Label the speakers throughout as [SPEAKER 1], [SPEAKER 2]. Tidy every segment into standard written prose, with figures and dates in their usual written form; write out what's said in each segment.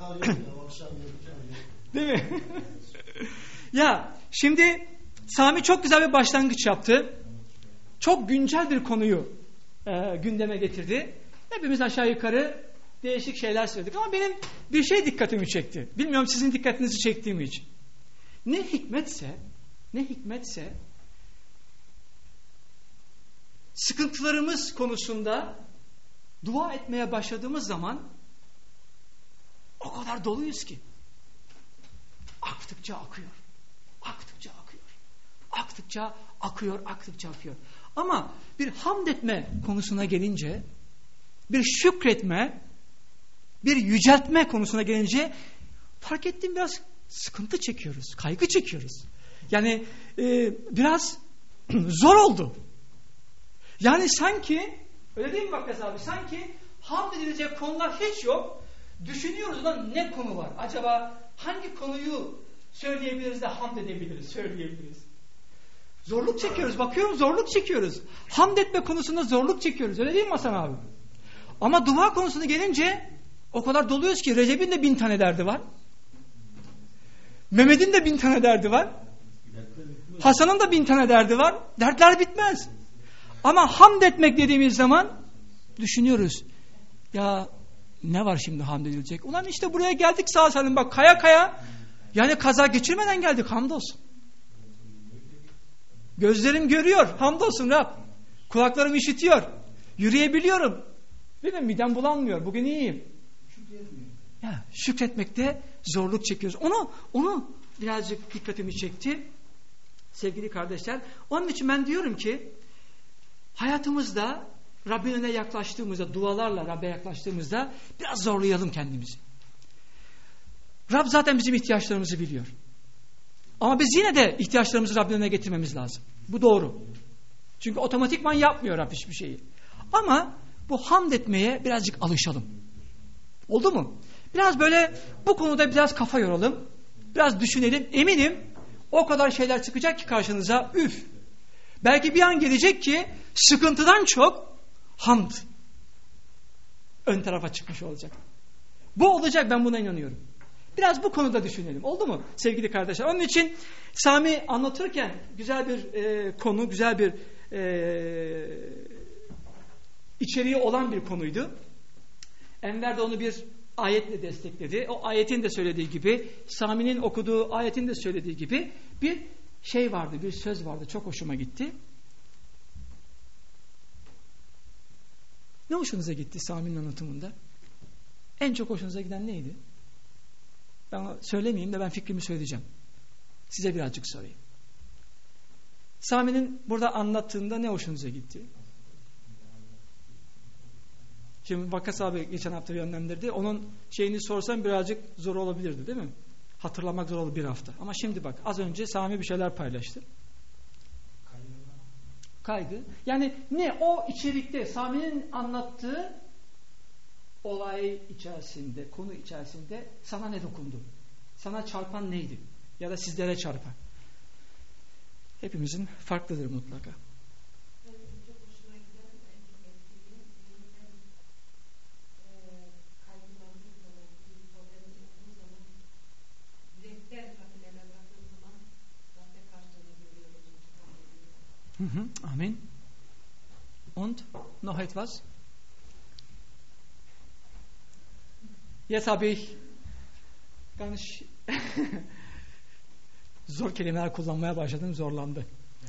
[SPEAKER 1] Değil mi? Ya şimdi Sami çok güzel bir başlangıç yaptı. Çok güncel bir konuyu gündeme getirdi. Hepimiz aşağı yukarı değişik şeyler söyledik ama benim bir şey dikkatimi çekti. Bilmiyorum sizin dikkatinizi çektiği mi hiç? Ne hikmetse sıkıntılarımız konusunda dua etmeye başladığımız zaman o kadar doluyuz ki aktıkça akıyor. Aktıkça akıyor. Ama bir hamd etme konusuna gelince, bir şükretme, bir yüceltme konusuna gelince fark ettim biraz sıkıntı çekiyoruz, kaygı çekiyoruz. Yani biraz zor oldu. Yani sanki, öyle değil mi Vakkas abi? Sanki hamd edilecek konular hiç yok. Düşünüyoruz lan ne konu var? Acaba hangi konuyu söyleyebiliriz de hamd edebiliriz, söyleyebiliriz? Zorluk çekiyoruz. Bakıyorum zorluk çekiyoruz. Hamd etme konusunda zorluk çekiyoruz. Öyle değil mi Hasan abi? Ama dua konusuna gelince o kadar doluyuz ki Recep'in de 1000 tane derdi var. Mehmet'in de 1000 tane derdi var. Hasan'ın da 1000 tane derdi var. Dertler bitmez. Ama hamd etmek dediğimiz zaman düşünüyoruz. Ya ne var şimdi hamd edilecek? Ulan işte buraya geldik sağ salim bak kaya kaya. Yani kaza geçirmeden geldik hamdolsun. Gözlerim görüyor hamdolsun Rab. Kulaklarım işitiyor. Yürüyebiliyorum. Benim midem bulanmıyor. Bugün iyiyim. Ya, şükretmekte zorluk çekiyoruz. Onu birazcık dikkatimi çekti. Sevgili kardeşler. Onun için ben diyorum ki hayatımızda Rabbin önüne yaklaştığımızda, dualarla Rabbe yaklaştığımızda biraz zorlayalım kendimizi. Rab zaten bizim ihtiyaçlarımızı biliyor. Ama biz yine de ihtiyaçlarımızı Rabbin önüne getirmemiz lazım. Bu doğru. Çünkü otomatikman yapmıyor Rab hiçbir şeyi. Ama bu hamd etmeye birazcık alışalım. Oldu mu? Biraz böyle bu konuda biraz kafa yoralım. Biraz düşünelim. Eminim o kadar şeyler çıkacak ki karşınıza. Üf. Belki bir an gelecek ki sıkıntıdan çok hamd ön tarafa çıkmış olacak. Bu olacak, ben buna inanıyorum. Biraz bu konuda düşünelim. Oldu mu sevgili kardeşler? Onun için Sami anlatırken güzel bir konu, güzel bir içeriği olan bir konuydu. Enver de onu bir ayetle destekledi. O ayetin de söylediği gibi, Sami'nin okuduğu ayetin de söylediği gibi bir şey vardı, bir söz vardı. Çok hoşuma gitti. Ne hoşunuza gitti Sami'nin anlatımında? En çok hoşunuza giden neydi? Ben söylemeyeyim de ben fikrimi söyleyeceğim. Size birazcık sorayım. Sami'nin burada anlattığında ne hoşunuza gitti? Şimdi Vakkas abi geçen hafta yönlendirdi. Onun şeyini sorsam birazcık zor olabilirdi değil mi? Hatırlamak zor oldu bir hafta. Ama şimdi bak az önce Sami bir şeyler paylaştı. Kaygı. Yani ne? O içerikte Sami'nin anlattığı olay içerisinde, konu içerisinde sana ne dokundu? Sana çarpan neydi? Ya da sizlere çarpan? Hepimizin farklıdır mutlaka.
[SPEAKER 2] Çok hoşuma giden, en çok etkilediğim kaygılandığım zaman, bir problemim olduğu zaman, yürekten fakirlerine baktığım zaman zaten karşılığını görüyorum.
[SPEAKER 1] Amin. Und noch etwas? Jetzt habe ich ganz zor kelimeler kullanmaya başladım, zorlandı.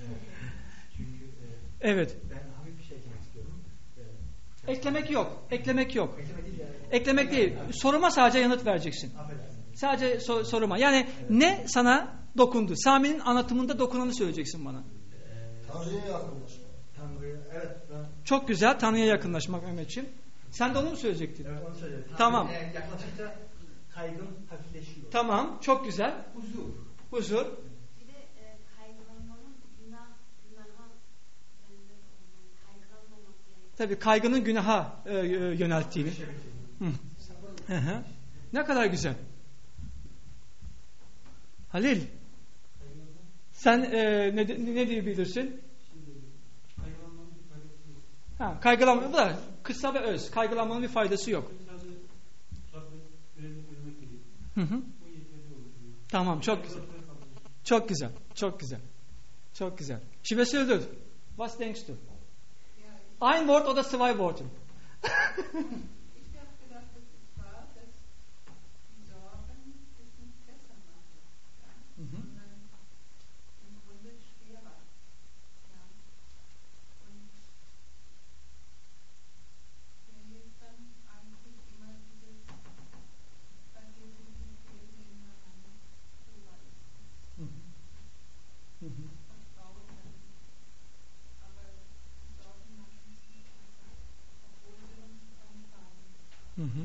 [SPEAKER 1] Evet.
[SPEAKER 3] Ben hafif bir şey eklemek istiyorum.
[SPEAKER 1] Eklemek yok. Eklemek değil. Soruma sadece yanıt vereceksin. Sadece soruma. Yani ne sana dokundu? Sami'nin anlatımında dokunanı söyleyeceksin bana.
[SPEAKER 3] Tanrı'ya yakınlaşmak. Evet.
[SPEAKER 1] Çok güzel. Tanrı'ya yakınlaşmak Mehmetciğim. Sen de onu mu söyleyecektin?
[SPEAKER 3] Evet, onu söyleyecektim.
[SPEAKER 1] Tamam.
[SPEAKER 3] Yaklaşınca kaygım hafifleşiyor.
[SPEAKER 1] Tamam. Çok güzel. Huzur.
[SPEAKER 2] Bir de kaygılanmanın günaha kaygılanmamak gerekiyor.
[SPEAKER 1] Tabii kaygının günaha yönelttiğini. Ne kadar güzel. Halil, sen ne diyebilirsin? Kaygılanma, bu da kısa ve öz. Kaygılanmanın bir faydası yok. Hı hı. Tamam, çok güzel. Çok güzel. Çok güzel. Çok güzel. Schwester Hildert, was denkst du? Ein Wort oder zwei Worte? Hı hı.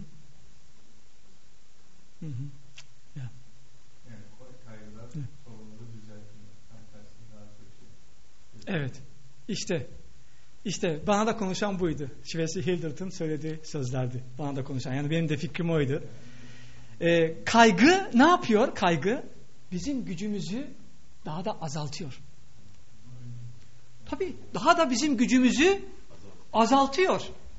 [SPEAKER 1] Hı hı. Ya.
[SPEAKER 4] Yani kaygılar sorunları düzeltmiyor.
[SPEAKER 1] Evet. İşte bana da konuşan buydu. Schwester Hildert'ın söylediği sözlerdi. Bana da konuşan. Yani benim de fikrim oydu. Kaygı ne yapıyor? Kaygı bizim gücümüzü daha da azaltıyor. Tabii daha da bizim gücümüzü azaltıyor.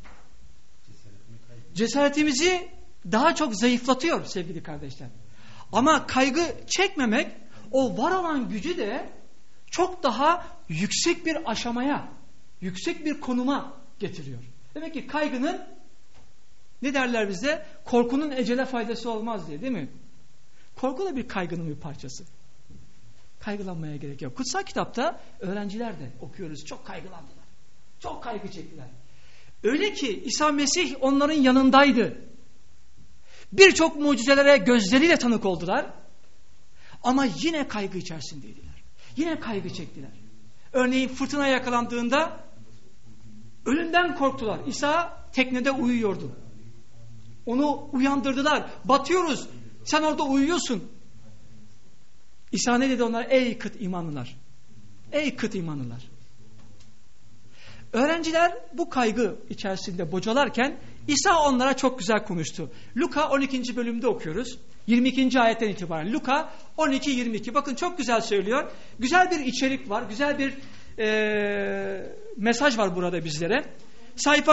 [SPEAKER 1] Cesaretimizi daha çok zayıflatıyor sevgili kardeşler. Ama kaygı çekmemek o var olan gücü de çok daha yüksek bir aşamaya, yüksek bir konuma getiriyor. Demek ki kaygının, ne derler bize? Korkunun ecele faydası olmaz diye, değil mi? Korku da bir kaygının bir parçası. Kaygılanmaya gerek yok. Kutsal kitapta öğrenciler de okuyoruz. Çok kaygılandılar. Çok kaygı çektiler. Öyle ki İsa Mesih onların yanındaydı. Birçok mucizelere gözleriyle tanık oldular. Ama yine kaygı içerisindeydiler. Yine kaygı çektiler. Örneğin fırtına yakalandığında ölümden korktular. İsa teknede uyuyordu. Onu uyandırdılar. Batıyoruz. Sen orada uyuyorsun. İsa ne dedi onlara? Ey kıt imanlılar. Ey kıt imanlılar. Öğrenciler bu kaygı içerisinde bocalarken İsa onlara çok güzel konuştu. Luka 12. bölümde okuyoruz. 22. ayetten itibaren. Luka 12-22. Bakın çok güzel söylüyor. Güzel bir içerik var. Güzel bir mesaj var burada bizlere. Sayfa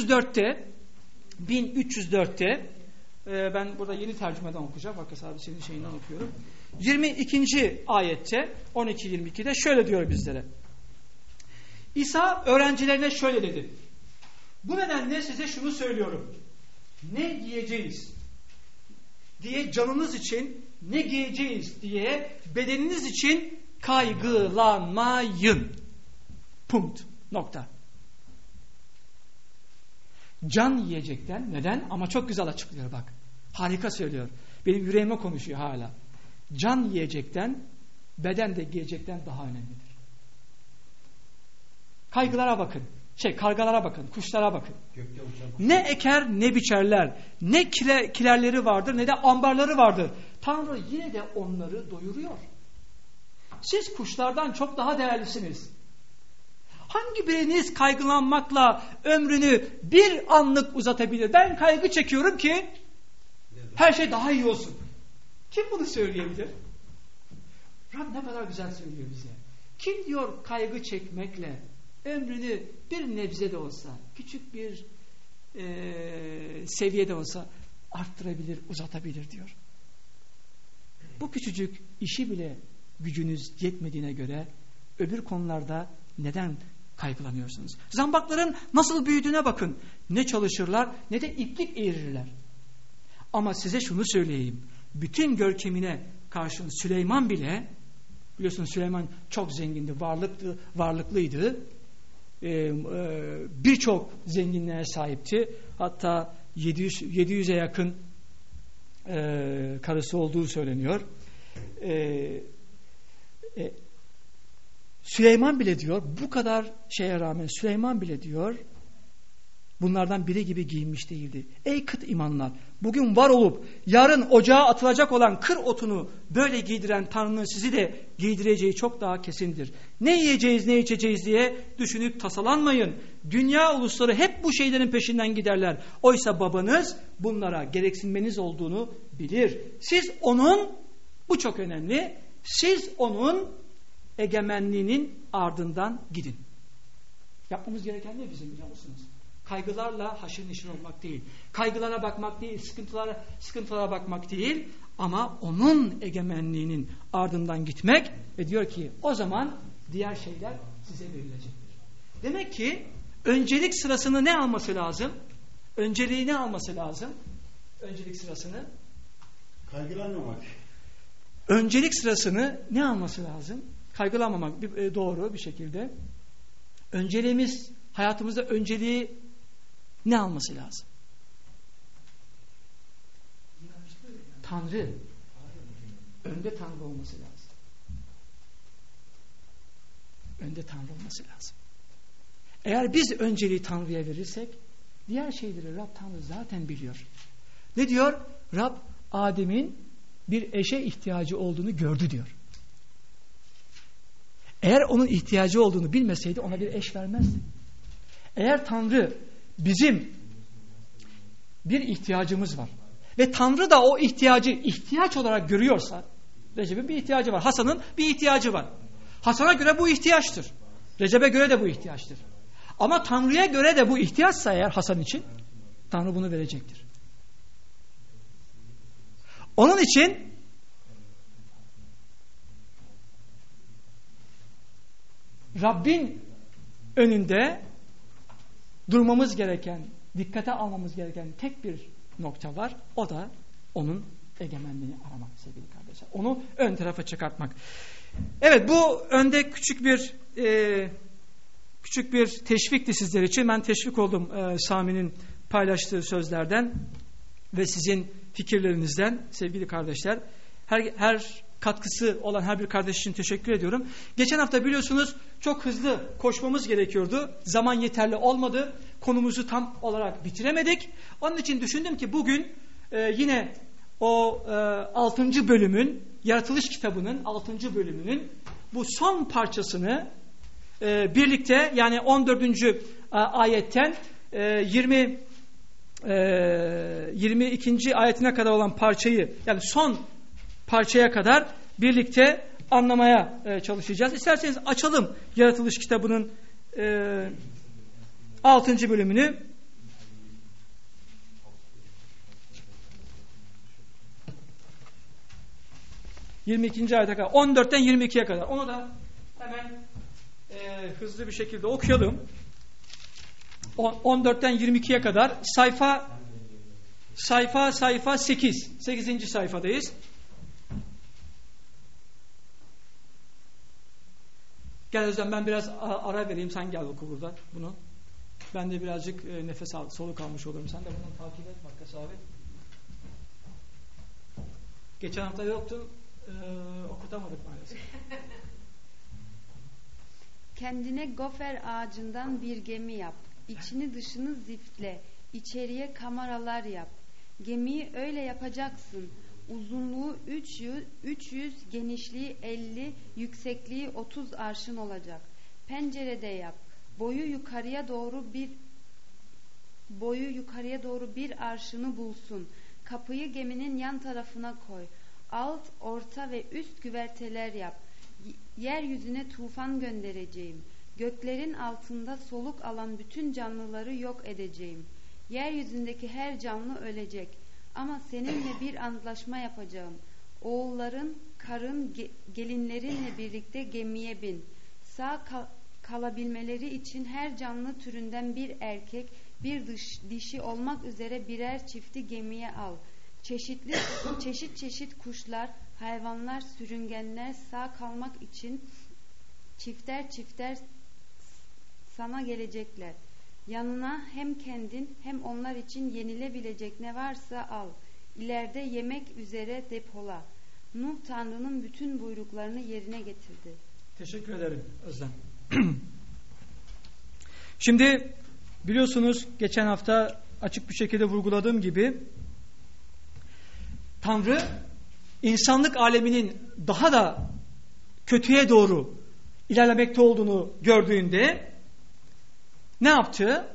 [SPEAKER 1] 1304'te ben burada yeni tercümeden okuyacağım. Bak abi senin şeyinden okuyorum. 22. ayette 12-22'de şöyle diyor bizlere. İsa öğrencilerine şöyle dedi. Bu nedenle size şunu söylüyorum. Ne giyeceğiz diye canınız için, ne giyeceğiz diye bedeniniz için kaygılanmayın. Punkt. Nokta. Can yiyecekten, neden? Ama çok güzel açıklıyor bak. Harika söylüyor. Benim yüreğime konuşuyor hala. Can yiyecekten, beden de giyecekten daha önemlidir. Kaygılara bakın. Kargalara bakın, kuşlara bakın. Ne eker ne biçerler. Ne kilerleri vardır ne de ambarları vardır. Tanrı yine de onları doyuruyor. Siz kuşlardan çok daha değerlisiniz. Hangi biriniz kaygılanmakla ömrünü bir anlık uzatabilir? Ben kaygı çekiyorum ki her şey daha iyi olsun. Kim bunu söyleyebilir? Rab ne kadar güzel söylüyor bize. Kim diyor kaygı çekmekle ömrünü bir nebze de olsa, küçük bir seviyede olsa arttırabilir, uzatabilir diyor. Bu küçücük işi bile gücünüz yetmediğine göre öbür konularda neden kaygılanıyorsunuz? Zambakların nasıl büyüdüğüne bakın. Ne çalışırlar ne de iplik eğirirler. Ama size şunu söyleyeyim. Bütün görkemine karşın Süleyman bile, biliyorsunuz Süleyman çok zengindi, varlıklıydı. Birçok zenginliğe sahipti. Hatta 700'e yakın karısı olduğu söyleniyor. Süleyman bile diyor, bu kadar şeye rağmen Süleyman bile diyor, bunlardan biri gibi giyinmiş değildi. Ey kıt imanlar, bugün var olup yarın ocağa atılacak olan kır otunu böyle giydiren Tanrı'nın sizi de giydireceği çok daha kesindir. Ne yiyeceğiz ne içeceğiz diye düşünüp tasalanmayın. Dünya ulusları hep bu şeylerin peşinden giderler. Oysa babanız bunlara gereksinmeniz olduğunu bilir. Siz onun, bu çok önemli, siz onun egemenliğinin ardından gidin. Yapmamız gereken ne bizim biliyor musunuz? Kaygılarla haşır neşir olmak değil. Kaygılara bakmak değil, sıkıntılara bakmak değil. Ama onun egemenliğinin ardından gitmek ve diyor ki o zaman diğer şeyler size verilecektir. Demek ki öncelik sırasını ne alması lazım? Önceliği ne alması lazım? Öncelik sırasını
[SPEAKER 5] kaygılanmamak.
[SPEAKER 1] Öncelik sırasını ne alması lazım? Kaygılanmamak doğru bir şekilde. Önceliğimiz, hayatımızda önceliği ne alması lazım? Tanrı. Önde Tanrı olması lazım. Önde Tanrı olması lazım. Eğer biz önceliği Tanrı'ya verirsek diğer şeyleri Rab Tanrı zaten biliyor. Ne diyor? Rab Adem'in bir eşe ihtiyacı olduğunu gördü diyor. Eğer onun ihtiyacı olduğunu bilmeseydi ona bir eş vermezdi. Eğer Tanrı bizim bir ihtiyacımız var ve Tanrı da o ihtiyacı ihtiyaç olarak görüyorsa, Recep'in bir ihtiyacı var, Hasan'ın bir ihtiyacı var. Hasan'a göre bu ihtiyaçtır. Recep'e göre de bu ihtiyaçtır. Ama Tanrı'ya göre de bu ihtiyaçsa eğer Hasan için Tanrı bunu verecektir. Onun için Rabbin önünde durmamız gereken, dikkate almamız gereken tek bir nokta var. O da onun egemenliğini aramak sevgili kardeşler. Onu ön tarafa çıkartmak. Evet, bu önde küçük bir teşvikti sizler için. Ben teşvik oldum Sami'nin paylaştığı sözlerden ve sizin fikirlerinizden sevgili kardeşler. Her katkısı olan her bir kardeş için teşekkür ediyorum. Geçen hafta biliyorsunuz çok hızlı koşmamız gerekiyordu. Zaman yeterli olmadı. Konumuzu tam olarak bitiremedik. Onun için düşündüm ki bugün yine o 6. bölümün, Yaratılış kitabının 6. bölümünün bu son parçasını birlikte, yani 14. ayetten 22. ayetine kadar olan parçayı, yani son parçaya kadar birlikte anlamaya çalışacağız. İsterseniz açalım Yaratılış kitabının 6. bölümünü. ...22. ayete kadar... ...14'ten 22'ye kadar... ...onu da hemen hızlı bir şekilde okuyalım. 14'ten 22'ye kadar... ...sayfa 8... ...8. sayfadayız. Gel Özlem, ben biraz ara vereyim, sen gel oku burada bunu. Ben de birazcık nefes soluk almış olurum. Sen de bunu takip et Vakkas abi. Geçen hafta yoktun, okutamadık maalesef.
[SPEAKER 6] Kendine gofer ağacından bir gemi yap. İçini dışını ziftle. İçeriye kameralar yap. Gemiyi öyle yapacaksın. Uzunluğu 300, genişliği 50, yüksekliği 30 arşın olacak. Pencerede yap. Boyu yukarıya doğru bir arşını bulsun. Kapıyı geminin yan tarafına koy. Alt, orta ve üst güverteler yap. Yeryüzüne tufan göndereceğim. Göklerin altında soluk alan bütün canlıları yok edeceğim. Yeryüzündeki her canlı ölecek. Ama seninle bir antlaşma yapacağım. Oğulların, karın, gelinlerinle birlikte gemiye bin. Sağ kalabilmeleri için her canlı türünden bir erkek, bir dişi olmak üzere birer çifti gemiye al. Çeşit kuşlar, hayvanlar, sürüngenler sağ kalmak için çifter sana gelecekler. Yanına hem kendin hem onlar için yenilebilecek ne varsa al. İleride yemek üzere depola. Nuh Tanrı'nın bütün buyruklarını yerine getirdi.
[SPEAKER 1] Teşekkür ederim Özlem. Şimdi biliyorsunuz geçen hafta açık bir şekilde vurguladığım gibi Tanrı insanlık aleminin daha da kötüye doğru ilerlemekte olduğunu gördüğünde ne yaptı?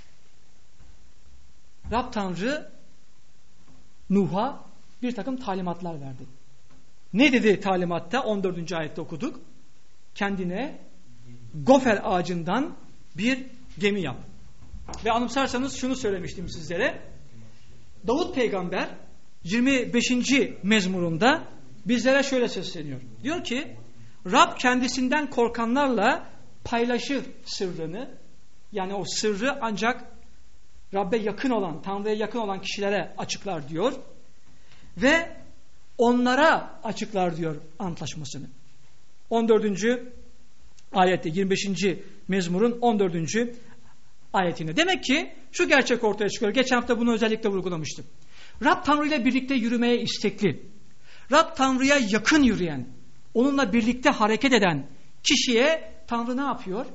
[SPEAKER 1] Rab Tanrı Nuh'a bir takım talimatlar verdi. Ne dedi talimatta? 14. ayette okuduk. Kendine gofer ağacından bir gemi yap. Ve anımsarsanız şunu söylemiştim sizlere. Davut peygamber 25. mezmurunda bizlere şöyle sesleniyor. Diyor ki Rab kendisinden korkanlarla paylaşır sırrını. Yani o sırrı ancak Rabbe yakın olan, Tanrı'ya yakın olan kişilere açıklar diyor. Ve onlara açıklar diyor antlaşmasını. 14. ayette 25. mezmurun 14. ayetinde. Demek ki şu gerçek ortaya çıkıyor. Geçen hafta bunu özellikle vurgulamıştım. Rab Tanrı ile birlikte yürümeye istekli. Rab Tanrı'ya yakın yürüyen, onunla birlikte hareket eden kişiye Tanrı ne yapıyor?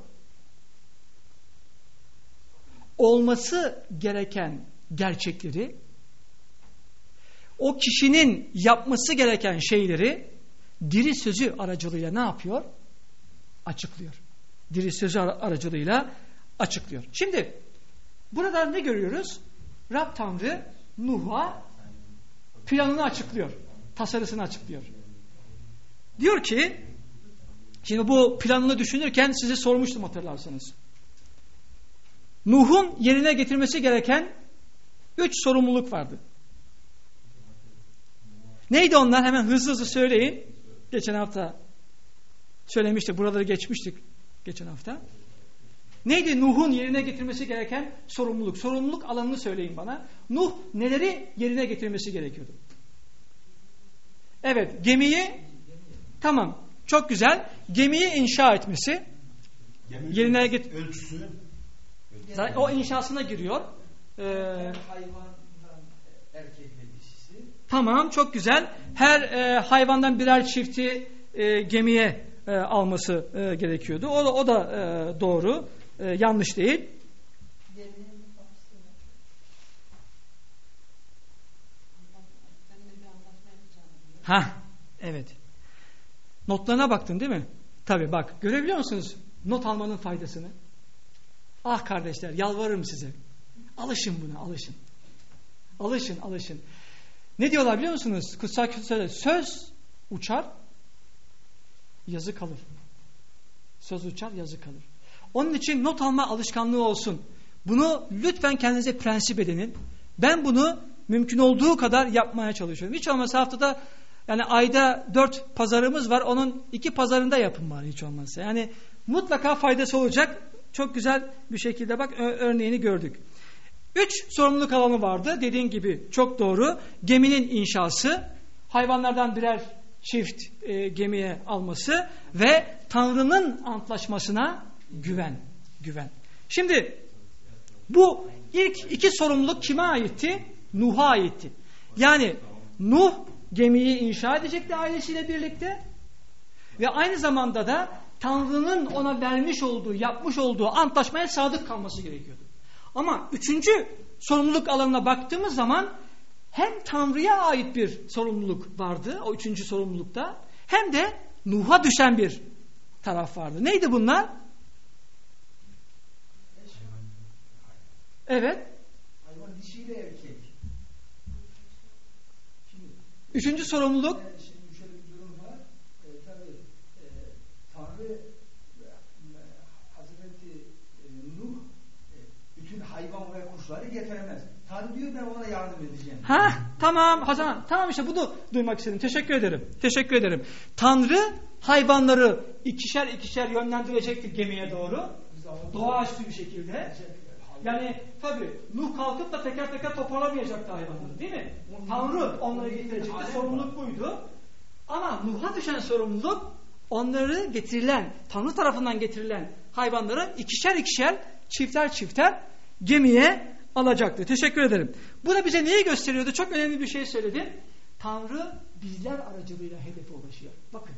[SPEAKER 1] Olması gereken gerçekleri, o kişinin yapması gereken şeyleri diri sözü aracılığıyla ne yapıyor? Açıklıyor. Diri sözü aracılığıyla açıklıyor. Şimdi burada ne görüyoruz? Rab Tanrı Nuh'a planını açıklıyor. Tasarısını açıklıyor. Diyor ki, şimdi bu planını düşünürken size sormuştum hatırlarsanız. Nuh'un yerine getirmesi gereken 3 sorumluluk vardı. Neydi onlar? Hemen hızlı hızlı söyleyin. Geçen hafta söylemiştik. Buraları geçmiştik geçen hafta. Neydi Nuh'un yerine getirmesi gereken sorumluluk? Sorumluluk alanını söyleyin bana. Nuh neleri yerine getirmesi gerekiyordu? Evet, gemiyi tamam, çok güzel. Gemiyi inşa etmesi. Yerine
[SPEAKER 5] ölçüsü.
[SPEAKER 1] O inşasına giriyor.
[SPEAKER 3] Hayvandan erkek ve dişisi.
[SPEAKER 1] Tamam, çok güzel. Her hayvandan birer çifti gemiye alması gerekiyordu. O da doğru. Yanlış değil. Ha, evet. Notlarına baktın değil mi? Tabii bak. Görebiliyor musunuz not almanın faydasını? Ah kardeşler, yalvarırım size. Alışın buna, alışın. Alışın. Ne diyorlar biliyor musunuz? Kutsal Kitapta söz uçar, yazı kalır. Söz uçar, yazı kalır. Onun için not alma alışkanlığı olsun. Bunu lütfen kendinize prensip edinin. Ben bunu mümkün olduğu kadar yapmaya çalışıyorum. Hiç olmazsa haftada, yani ayda 4 pazarımız var. Onun 2 pazarında yapın bari hiç olmazsa. Yani mutlaka faydası olacak. Çok güzel bir şekilde bak örneğini gördük. 3 sorumluluk alanı vardı. Dediğin gibi çok doğru. Geminin inşası, hayvanlardan birer çift gemiye alması ve Tanrı'nın antlaşmasına güven. Şimdi bu ilk 2 sorumluluk kime aitti? Nuh'a aitti. Yani Nuh gemiyi inşa edecekti ailesiyle birlikte ve aynı zamanda da Tanrı'nın ona vermiş olduğu, yapmış olduğu antlaşmaya sadık kalması gerekiyordu. Ama 3. sorumluluk alanına baktığımız zaman hem Tanrı'ya ait bir sorumluluk vardı o 3. sorumlulukta, hem de Nuh'a düşen bir taraf vardı. Neydi bunlar? Evet.
[SPEAKER 3] Hayvan dişiyle erkek.
[SPEAKER 1] Üçüncü sorumluluk.
[SPEAKER 3] Şimdi şöyle bir durum var. Tabii Tanrı Hazreti Nuh bütün hayvan ve kuşları getiremez. Tanrı diyor ben ona yardım edeceğim.
[SPEAKER 1] Tamam Hasan. Tamam işte bunu duymak istedim. Teşekkür ederim. Tanrı hayvanları ikişer yönlendirecekti gemiye doğru. Doğaüstü bir şekilde. Yani tabii Nuh kalkıp da teker toparlamayacaktı hayvanları, değil mi? Tanrı onları getirecekti. Sorumluluk buydu. Ama Nuh'a düşen sorumluluk onları getirilen, Tanrı tarafından getirilen hayvanları ikişer çifter gemiye alacaktı. Teşekkür ederim. Bu da bize neyi gösteriyordu? Çok önemli bir şey söyledim. Tanrı bizler aracılığıyla hedefe ulaşıyor. Bakın.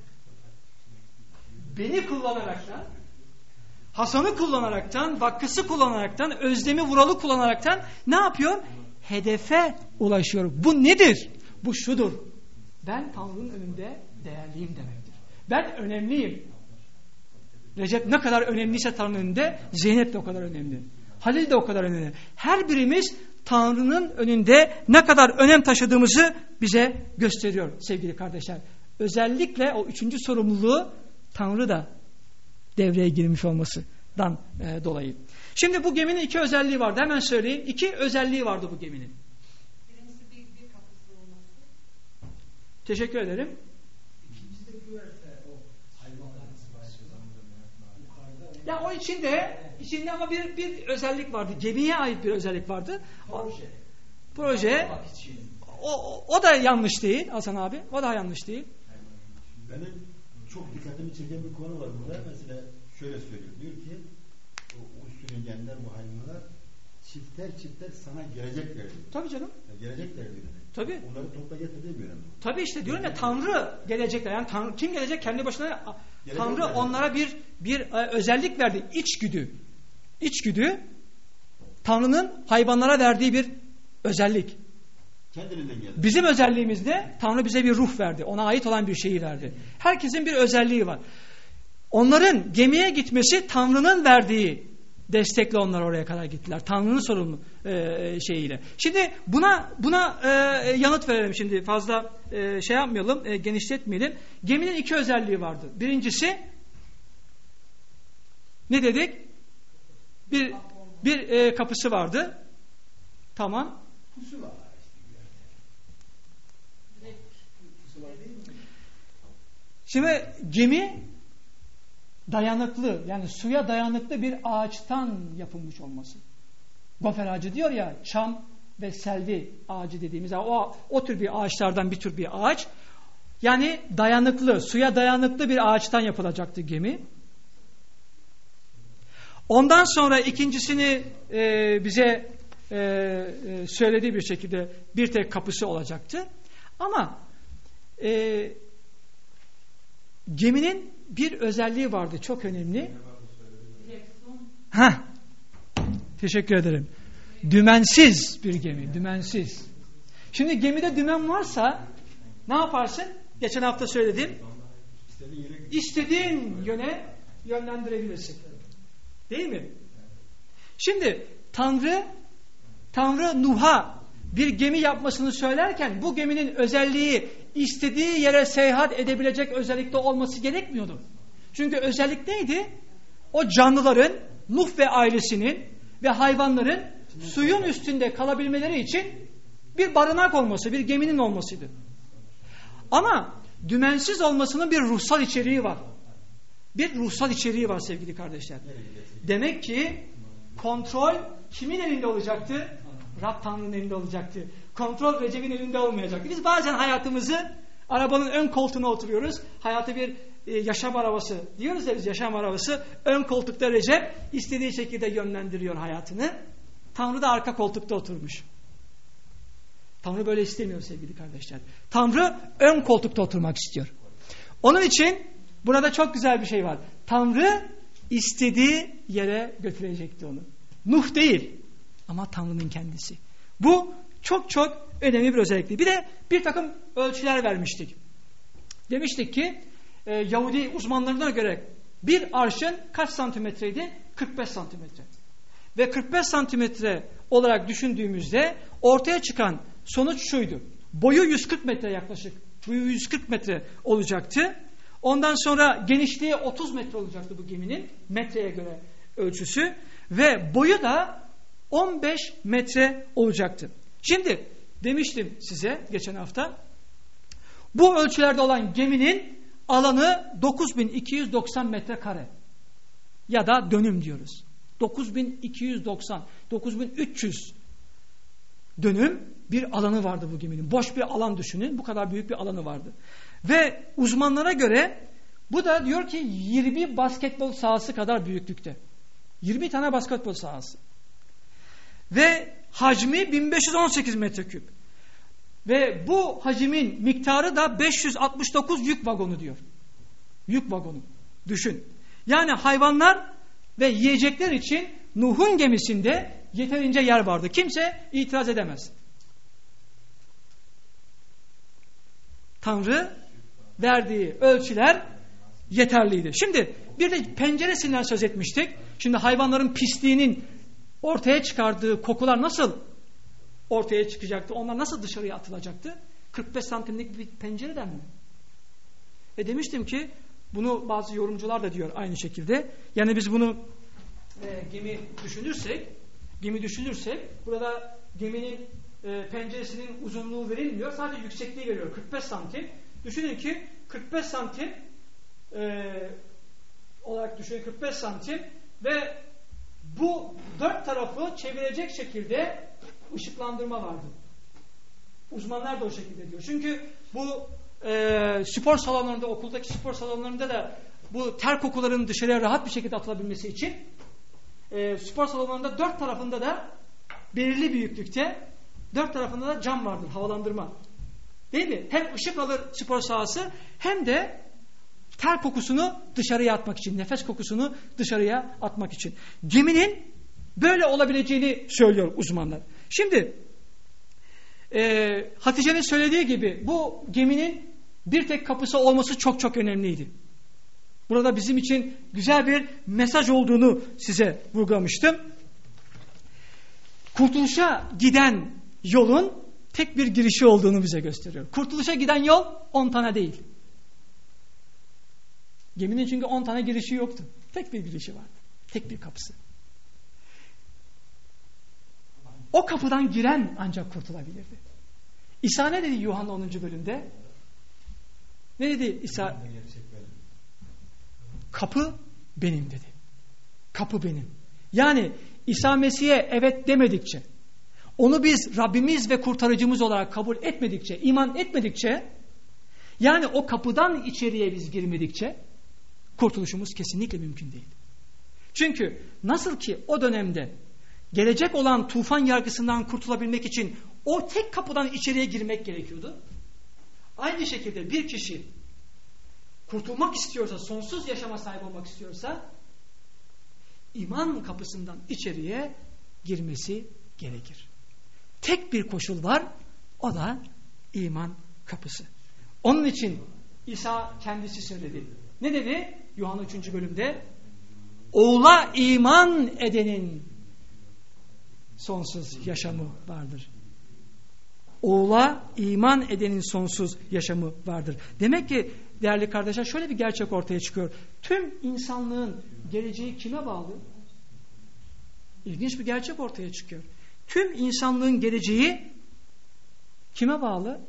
[SPEAKER 1] Beni kullanaraktan, Hasan'ı kullanaraktan, Vakkıs'ı kullanaraktan, Özlem'i Vural'ı kullanaraktan ne yapıyor? Hedefe ulaşıyor. Bu nedir? Bu şudur. Ben Tanrı'nın önünde değerliyim demektir. Ben önemliyim. Recep ne kadar önemliyse Tanrı'nın önünde, Zeynep de o kadar önemli. Halil de o kadar önemli. Her birimiz Tanrı'nın önünde ne kadar önem taşıdığımızı bize gösteriyor sevgili kardeşler. Özellikle o 3. sorumluluğu Tanrı da devreye girmiş olması dolayı. Şimdi bu geminin 2 özelliği vardı. Hemen söyleyeyim. 2 özelliği vardı bu geminin.
[SPEAKER 2] Birincisi bir kapısı olması.
[SPEAKER 1] Teşekkür ederim.
[SPEAKER 3] İkincisi de güverte o hayvanların yukarıda.
[SPEAKER 1] Ya o içinde ama bir özellik vardı. Gemiye ait bir özellik vardı. Proje. O da yanlış değil Hasan abi. O da yanlış değil.
[SPEAKER 5] Benim çok dikkatimi çeken bir konu var burada. Mesela şöyle söylüyor. Diyor ki o sürüngenler, bu hayvanlar çifter sana gelecekler diyor.
[SPEAKER 1] Tabii canım.
[SPEAKER 5] Gelecekler diyor.
[SPEAKER 1] Tabii.
[SPEAKER 5] Onları topla getir demiyor ama.
[SPEAKER 1] Tabii işte diyorum ya, Tanrı gelecekler. Yani Tanrı, kim gelecek? Kendi başına Tanrı onlara bir özellik verdi. İçgüdü. İçgüdü Tanrı'nın hayvanlara verdiği bir özellik.
[SPEAKER 5] Kendiliğinden geldi.
[SPEAKER 1] Bizim özelliğimiz ne? Tanrı bize bir ruh verdi. Ona ait olan bir şeyi verdi. Herkesin bir özelliği var. Onların gemiye gitmesi Tanrı'nın verdiği destekle onlar oraya kadar gittiler. Tanrı'nın sorumlu şeyiyle. Şimdi buna yanıt verelim şimdi. Fazla şey yapmayalım, genişletmeyelim. Geminin 2 özelliği vardı. Birincisi ne dedik? Bir kapısı vardı. Tamam.
[SPEAKER 3] Pusu var.
[SPEAKER 1] Şimdi gemi dayanıklı, yani suya dayanıklı bir ağaçtan yapılmış olması. Gofer ağacı diyor ya, çam ve selvi ağacı dediğimiz, o tür bir ağaçlardan bir tür bir ağaç. Yani dayanıklı, suya dayanıklı bir ağaçtan yapılacaktı gemi. Ondan sonra ikincisini bize söylediği bir şekilde bir tek kapısı olacaktı. Ama geminin bir özelliği vardı, çok önemli. Teşekkür ederim. Dümensiz bir gemi, dümensiz. Şimdi gemide dümen varsa ne yaparsın? Geçen hafta söyledim. İstediğin yöne yönlendirebilirsin. Değil mi? Şimdi Tanrı Nuh'a bir gemi yapmasını söylerken bu geminin özelliği istediği yere seyahat edebilecek özellikte olması gerekmiyordu. Çünkü özellik neydi? O canlıların, Nuh ve ailesinin ve hayvanların suyun üstünde kalabilmeleri için bir barınak olması, bir geminin olmasıydı. Ama dümensiz olmasının bir ruhsal içeriği var. Bir ruhsal içeriği var sevgili kardeşler. Demek ki kontrol kimin elinde olacaktı? Rab Tanrı'nın elinde olacaktı. Kontrol Recep'in elinde olmayacaktı. Biz bazen hayatımızı arabanın ön koltuğuna oturuyoruz. Hayatı bir yaşam arabası diyoruz ya biz, yaşam arabası. Ön koltukta Recep istediği şekilde yönlendiriyor hayatını. Tanrı da arka koltukta oturmuş. Tanrı böyle istemiyor sevgili kardeşler. Tanrı ön koltukta oturmak istiyor. Onun için burada çok güzel bir şey var. Tanrı istediği yere götürecekti onu. Nuh değil ama Tanrı'nın kendisi. Bu çok çok önemli bir özellikti. Bir de bir takım ölçüler vermiştik. Demiştik ki Yahudi uzmanlarına göre bir arşın kaç santimetreydi? 45 santimetre. Ve 45 santimetre olarak düşündüğümüzde ortaya çıkan sonuç şuydu. Boyu 140 metre yaklaşık. Boyu 140 metre olacaktı. Ondan sonra genişliği 30 metre olacaktı bu geminin metreye göre ölçüsü. Ve boyu da 15 metre olacaktı. Şimdi demiştim size geçen hafta, bu ölçülerde olan geminin alanı 9290 metrekare ya da dönüm diyoruz. 9290, 9300 dönüm bir alanı vardı bu geminin. Boş bir alan düşünün, bu kadar büyük bir alanı vardı. Ve uzmanlara göre bu da diyor ki 20 basketbol sahası kadar büyüklükte. 20 tane basketbol sahası. Ve hacmi 1518 metreküp. Ve bu hacmin miktarı da 569 yük vagonu diyor. Yük vagonu. Düşün. Yani hayvanlar ve yiyecekler için Nuh'un gemisinde yeterince yer vardı. Kimse itiraz edemez. Tanrı verdiği ölçüler yeterliydi. Şimdi bir de penceresinden söz etmiştik. Şimdi hayvanların pisliğinin ortaya çıkardığı kokular nasıl ortaya çıkacaktı? Onlar nasıl dışarıya atılacaktı? 45 santimlik bir pencereden mi? Demiştim ki bunu bazı yorumcular da diyor aynı şekilde. Yani biz bunu gemi düşünürsek burada geminin penceresinin uzunluğu verilmiyor. Sadece yüksekliği veriyor. 45 santim. Düşünün ki 45 santim olarak düşünün 45 santim ve bu dört tarafı çevirecek şekilde ışıklandırma vardı. Uzmanlar da o şekilde diyor. Çünkü bu spor salonlarında, okuldaki spor salonlarında da bu ter kokularının dışarıya rahat bir şekilde atılabilmesi için spor salonlarında dört tarafında da belirli büyüklükte dört tarafında da cam vardır, havalandırma. Değil mi? Hem ışık alır spor sahası hem de ter kokusunu dışarıya atmak için, nefes kokusunu dışarıya atmak için. Geminin böyle olabileceğini söylüyor uzmanlar. Şimdi Hatice'nin söylediği gibi bu geminin bir tek kapısı olması çok çok önemliydi. Burada bizim için güzel bir mesaj olduğunu size vurgulamıştım. Kurtuluşa giden yolun tek bir girişi olduğunu bize gösteriyor. Kurtuluşa giden yol 10 tane değil. Geminin çünkü 10 tane girişi yoktu. Tek bir girişi vardı. Tek bir kapısı. O kapıdan giren ancak kurtulabilirdi. İsa ne dedi Yuhanna 10. bölümde? Ne dedi İsa? Kapı benim dedi. Kapı benim. Yani İsa Mesih'e evet demedikçe, onu biz Rabbimiz ve kurtarıcımız olarak kabul etmedikçe, iman etmedikçe, yani o kapıdan içeriye biz girmedikçe kurtuluşumuz kesinlikle mümkün değil. Çünkü nasıl ki o dönemde gelecek olan tufan yargısından kurtulabilmek için o tek kapıdan içeriye girmek gerekiyordu. Aynı şekilde bir kişi kurtulmak istiyorsa, sonsuz yaşama sahip olmak istiyorsa iman kapısından içeriye girmesi gerekir. Tek bir koşul var, o da iman kapısı. Onun için İsa kendisi söyledi. Ne dedi? Yuhanna 3. bölümde oğula iman edenin sonsuz yaşamı vardır. Oğula iman edenin sonsuz yaşamı vardır. Demek ki değerli kardeşler şöyle bir gerçek ortaya çıkıyor. Tüm insanlığın geleceği kime bağlı? İlginç bir gerçek ortaya çıkıyor. Tüm insanlığın geleceği kime bağlı?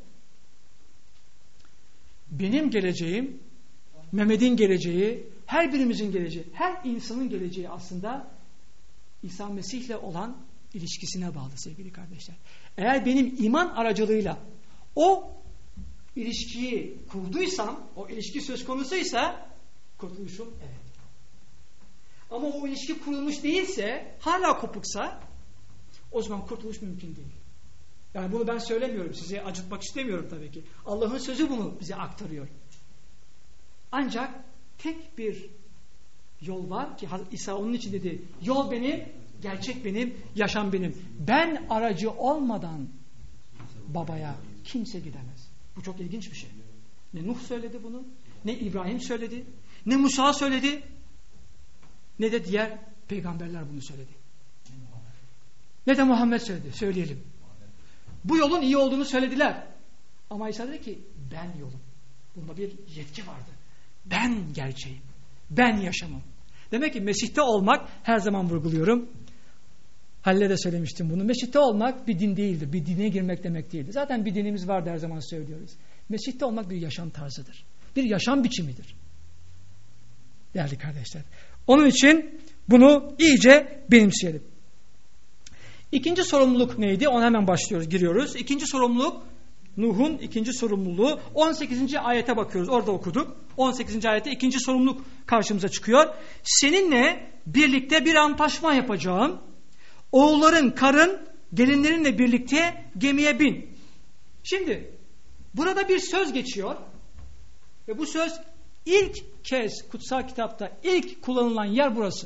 [SPEAKER 1] Benim geleceğim, Mehmet'in geleceği, her birimizin geleceği, her insanın geleceği aslında İsa Mesih'le olan ilişkisine bağlı sevgili kardeşler. Eğer benim iman aracılığıyla o ilişkiyi kurduysam, o ilişki söz konusuysa kurtuluşum evet. Ama o ilişki kurulmuş değilse, hala kopuksa o zaman kurtuluş mümkün değil. Yani bunu ben söylemiyorum, size acıtmak istemiyorum tabii ki. Allah'ın sözü bunu bize aktarıyor. Ancak tek bir yol var ki İsa onun için dedi, yol benim, gerçek benim, yaşam benim. Ben aracı olmadan babaya kimse gidemez. Bu çok ilginç bir şey. Ne Nuh söyledi bunu, ne İbrahim söyledi, ne Musa söyledi, ne de diğer peygamberler bunu söyledi. Ne de Muhammed söyledi, söyleyelim. Bu yolun iyi olduğunu söylediler. Ama İsa dedi ki ben yolum. Bunda bir yetki vardı. Ben gerçeğim. Ben yaşamım. Demek ki Mesih'te olmak, her zaman vurguluyorum. Halil'e de söylemiştim bunu. Mesih'te olmak bir din değildir. Bir dine girmek demek değildir. Zaten bir dinimiz vardı, her zaman söylüyoruz. Mesih'te olmak bir yaşam tarzıdır. Bir yaşam biçimidir. Değerli kardeşler. Onun için bunu iyice benimseyelim. İkinci sorumluluk neydi? Ona hemen giriyoruz. İkinci sorumluluk, Nuh'un ikinci sorumluluğu. 18. ayete bakıyoruz. Orada okuduk. 18. ayette ikinci sorumluluk karşımıza çıkıyor. Seninle birlikte bir antlaşma yapacağım. Oğulların, karın, gelinlerinle birlikte gemiye bin. Şimdi burada bir söz geçiyor. Ve bu söz ilk kez kutsal kitapta ilk kullanılan yer burası.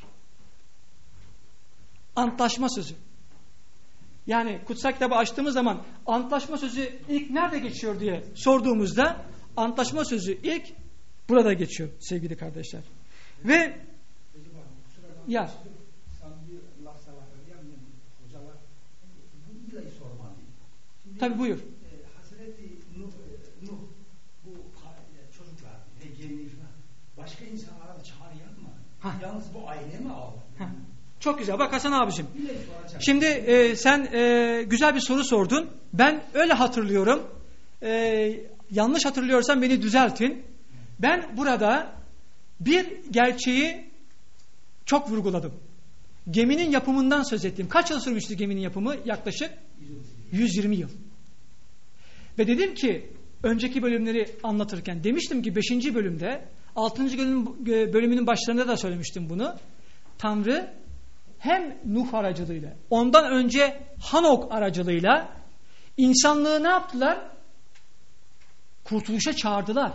[SPEAKER 1] Antlaşma sözü. Yani kutsal kitabı açtığımız zaman antlaşma sözü ilk nerede geçiyor diye sorduğumuzda antlaşma sözü ilk burada geçiyor sevgili kardeşler. Ve ya tabi buyur.
[SPEAKER 3] Hazreti Nuh bu çocuklar ve gemi falan başka insanlara da çağrı yapmadı. Yalnız bu aile mi ağlar?
[SPEAKER 1] Çok güzel. Bak Hasan abicim. Şimdi sen güzel bir soru sordun. Ben öyle hatırlıyorum. Yanlış hatırlıyorsam beni düzeltin. Ben burada bir gerçeği çok vurguladım. Geminin yapımından söz ettim. Kaç yıl sürmüştü geminin yapımı? Yaklaşık 120 yıl. Ve dedim ki önceki bölümleri anlatırken demiştim ki 5. bölümde 6. bölümünün başlarında da söylemiştim bunu. Tanrı hem Nuh aracılığıyla ondan önce Hanok aracılığıyla insanlığı ne yaptılar? Kurtuluşa çağırdılar.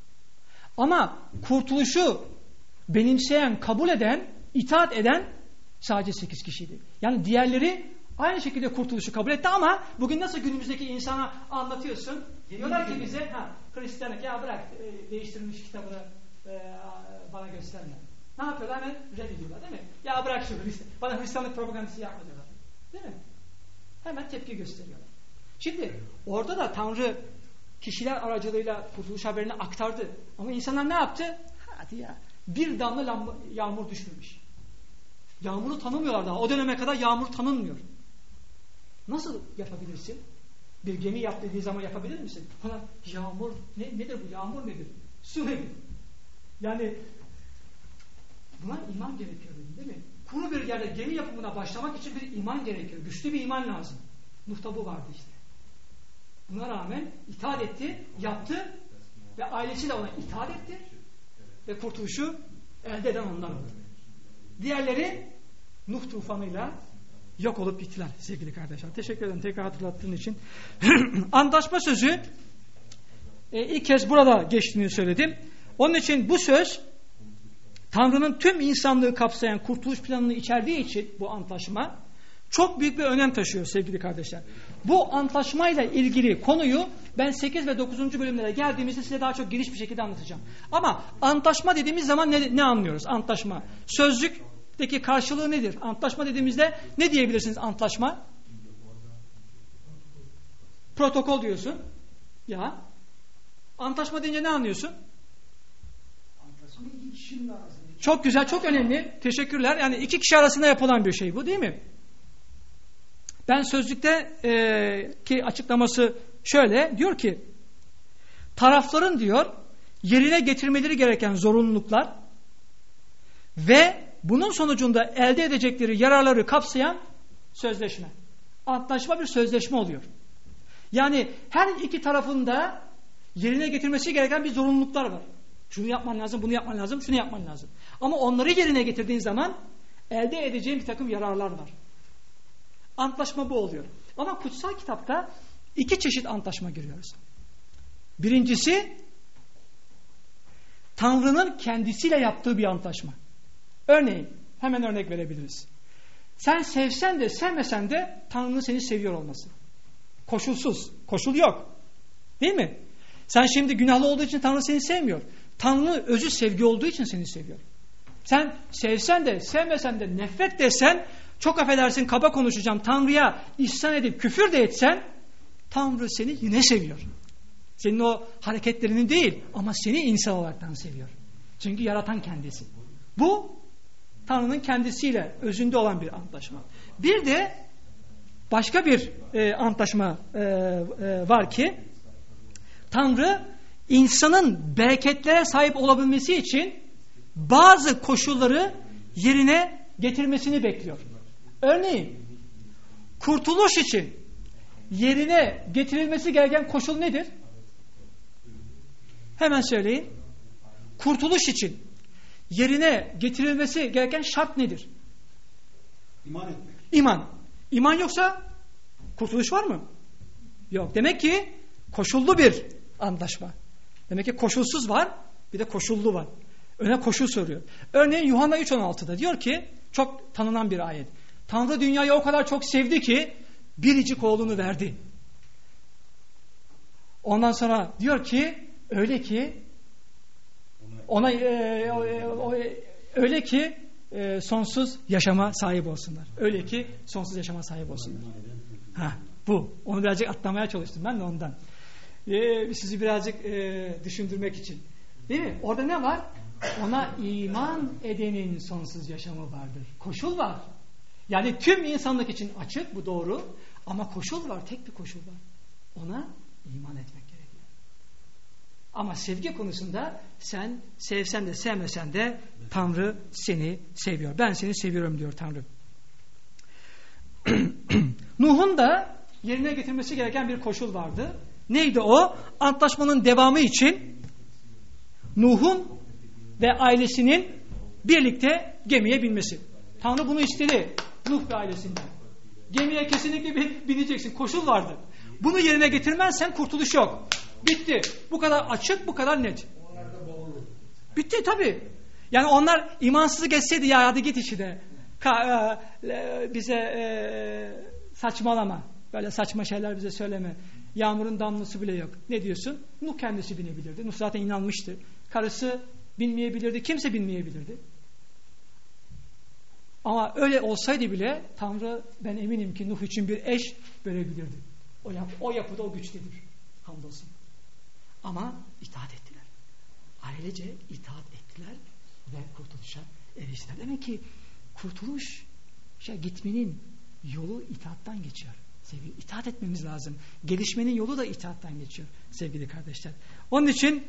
[SPEAKER 1] Ama kurtuluşu benimseyen, kabul eden, itaat eden sadece 8 kişiydi. Yani diğerleri aynı şekilde kurtuluşu kabul etti ama bugün nasıl günümüzdeki insana anlatıyorsun? Diyorlar ki bize Hristiyanlık ya bırak değiştirilmiş kitabını bana gösterme. Ne yapıyorlar? Hemen reddediyorlar değil mi? Ya bırak şunu bana Hristiyanlık propagandası yapma diyorlar. Değil mi? Hemen tepki gösteriyorlar. Şimdi orada da Tanrı kişiler aracılığıyla kurtuluş haberini aktardı. Ama insanlar ne yaptı? Hadi ya. Bir damla yağmur düşmemiş. Yağmuru tanımıyorlar daha. O döneme kadar yağmur tanınmıyor. Nasıl yapabilirsin? Bir gemi yap dediği zaman yapabilir misin? Bana yağmur nedir bu? Yağmur nedir? Su nedir? Yani buna iman gerekiyor değil mi? Kuru bir yerde gemi yapımına başlamak için bir iman gerekiyor. Güçlü bir iman lazım. Nuh'ta bu vardı işte. Buna rağmen itaat etti, yaptı ve ailesi de ona itaat etti ve kurtuluşu elde eden onlar oldu. Diğerleri Nuh tufanıyla yok olup gittiler sevgili kardeşler. Teşekkür ederim tekrar hatırlattığın için. Antlaşma sözü ilk kez burada geçtiğini söyledim. Onun için bu söz Tanrı'nın tüm insanlığı kapsayan kurtuluş planını içerdiği için bu antlaşma çok büyük bir önem taşıyor sevgili kardeşler. Bu antlaşmayla ilgili konuyu ben 8 ve 9. bölümlere geldiğimizde size daha çok geniş bir şekilde anlatacağım. Ama antlaşma dediğimiz zaman ne anlıyoruz? Antlaşma. Sözlükteki karşılığı nedir? Antlaşma dediğimizde ne diyebilirsiniz antlaşma? Protokol diyorsun. Ya. Antlaşma deyince ne anlıyorsun?
[SPEAKER 3] Antlaşma iki kişinin arasında.
[SPEAKER 1] Çok güzel, çok önemli. Teşekkürler. Yani iki kişi arasında yapılan bir şey bu değil mi? Ben sözlükte ki açıklaması şöyle diyor ki tarafların diyor yerine getirmeleri gereken zorunluluklar ve bunun sonucunda elde edecekleri yararları kapsayan sözleşme. Antlaşma bir sözleşme oluyor. Yani her iki tarafında yerine getirmesi gereken bir zorunluluklar var. Şunu yapman lazım, bunu yapman lazım, şunu yapman lazım. Ama onları yerine getirdiğin zaman elde edeceğin bir takım yararlar var. Antlaşma bu oluyor. Ama kutsal kitapta iki çeşit antlaşma görüyoruz. Birincisi Tanrı'nın kendisiyle yaptığı bir antlaşma. Örneğin hemen örnek verebiliriz. Sen sevsen de sevmesen de Tanrı'nın seni seviyor olması. Koşulsuz. Koşul yok. Değil mi? Sen şimdi günahlı olduğu için Tanrı seni sevmiyor. Tanrı'nın özü sevgi olduğu için seni seviyor. Sen sevsen de sevmesen de nefret desen, çok affedersin kaba konuşacağım, Tanrı'ya isyan edip küfür de etsen Tanrı seni yine seviyor. Senin o hareketlerini değil ama seni insan olaraktan seviyor. Çünkü yaratan kendisi. Bu Tanrı'nın kendisiyle özünde olan bir antlaşma. Bir de başka bir antlaşma var ki Tanrı insanın bereketlere sahip olabilmesi için bazı koşulları yerine getirmesini bekliyor. Örneğin kurtuluş için yerine getirilmesi gereken koşul nedir? Hemen söyleyin. Kurtuluş için yerine getirilmesi gereken şart nedir?
[SPEAKER 5] İman etmek.
[SPEAKER 1] İman. İman yoksa kurtuluş var mı? Yok. Demek ki koşullu bir antlaşma. Demek ki koşulsuz var, bir de koşullu var. Öne koşul soruyor. Örneğin Yuhanna 3.16'da diyor ki, çok tanınan bir ayet. Tanrı dünyayı o kadar çok sevdi ki biricik oğlunu verdi. Ondan sonra diyor ki öyle ki ona öyle ki sonsuz yaşama sahip olsunlar. Öyle ki sonsuz yaşama sahip olsunlar. Bu. Onu birazcık atlamaya çalıştım ben de ondan. Sizi birazcık düşündürmek için. Değil mi? Orada ne var? Ona iman edenin sonsuz yaşamı vardır. Koşul var. Yani tüm insanlık için açık, bu doğru. Ama koşul var, tek bir koşul var. Ona iman etmek gerekiyor. Ama sevgi konusunda sen sevsen de sevmesen de Tanrı seni seviyor. Ben seni seviyorum diyor Tanrı. Nuh'un da yerine getirmesi gereken bir koşul vardı. Neydi o? Antlaşmanın devamı için Nuh'un ve ailesinin birlikte gemiye binmesi. Tanrı bunu istedi Nuh ve ailesinden. Gemiye kesinlikle bineceksin. Koşul vardı. Bunu yerine getirmezsen kurtuluş yok. Bitti. Bu kadar açık, bu kadar net. Bitti tabii. Yani onlar imansızlık etseydi ya hadi git işi de. Bize saçmalama. Böyle saçma şeyler bize söyleme. Yağmurun damlası bile yok. Ne diyorsun? Nuh kendisi binebilirdi. Nuh zaten inanmıştı. Karısı binmeyebilirdi. Kimse binmeyebilirdi. Ama öyle olsaydı bile Tanrı ben eminim ki Nuh için bir eş verebilirdi. O yapıda o güçtedir. Hamdolsun. Ama itaat ettiler. Ailece itaat ettiler ve kurtuluşa eriştiler. Demek ki kurtuluş gitmenin yolu itaattan geçiyor. Sevgili, itaat etmemiz lazım. Gelişmenin yolu da itaattan geçiyor sevgili kardeşler. Onun için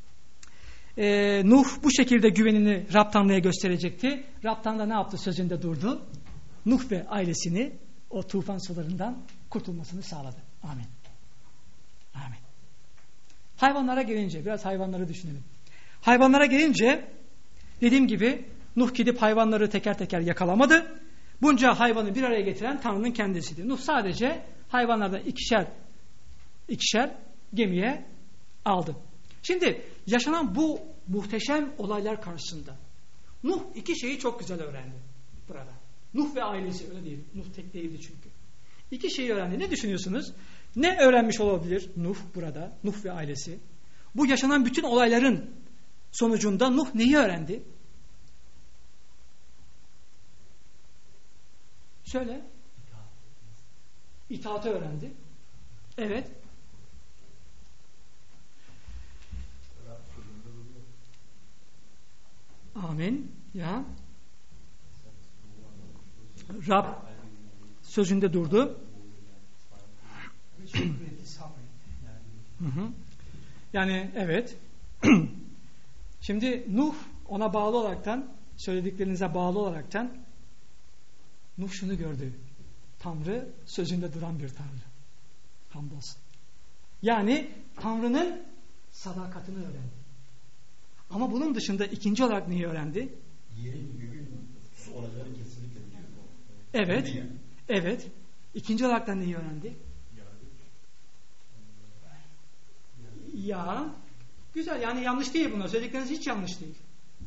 [SPEAKER 1] Nuh bu şekilde güvenini Rab Tanrı'ya gösterecekti. Rab Tanrı da ne yaptı? Sözünde durdu. Nuh ve ailesini o tufan sularından kurtulmasını sağladı. Amin. Amin. Hayvanlara gelince biraz hayvanları düşünelim. Hayvanlara gelince dediğim gibi Nuh gidip hayvanları teker teker yakalamadı. Bunca hayvanı bir araya getiren Tanrı'nın kendisiydi. Nuh sadece hayvanlardan ikişer gemiye aldı. Şimdi yaşanan bu muhteşem olaylar karşısında Nuh iki şeyi çok güzel öğrendi burada. Nuh ve ailesi öyle değil. Nuh tek değildi çünkü. İki şeyi öğrendi. Ne düşünüyorsunuz? Ne öğrenmiş olabilir Nuh burada? Nuh ve ailesi. Bu yaşanan bütün olayların sonucunda Nuh neyi öğrendi? Şöyle. İtaatı öğrendi. Evet. Amin. Ya. Rab sözünde durdu. Yani evet. Şimdi Nuh ona bağlı olaraktan, söylediklerinize bağlı olaraktan Nuh şunu gördü. Tanrı sözünde duran bir Tanrı. Hamdolsun. Yani Tanrı'nın sadakatini öğrendi. Ama bunun dışında ikinci olarak neyi öğrendi?
[SPEAKER 5] Yerin göğün su olacağını kesinlikle biliyor.
[SPEAKER 1] Evet. Evet. İkinci olarak da neyi öğrendi? Ya. Güzel. Yani yanlış değil bunlar. Söyledikleriniz hiç yanlış değil.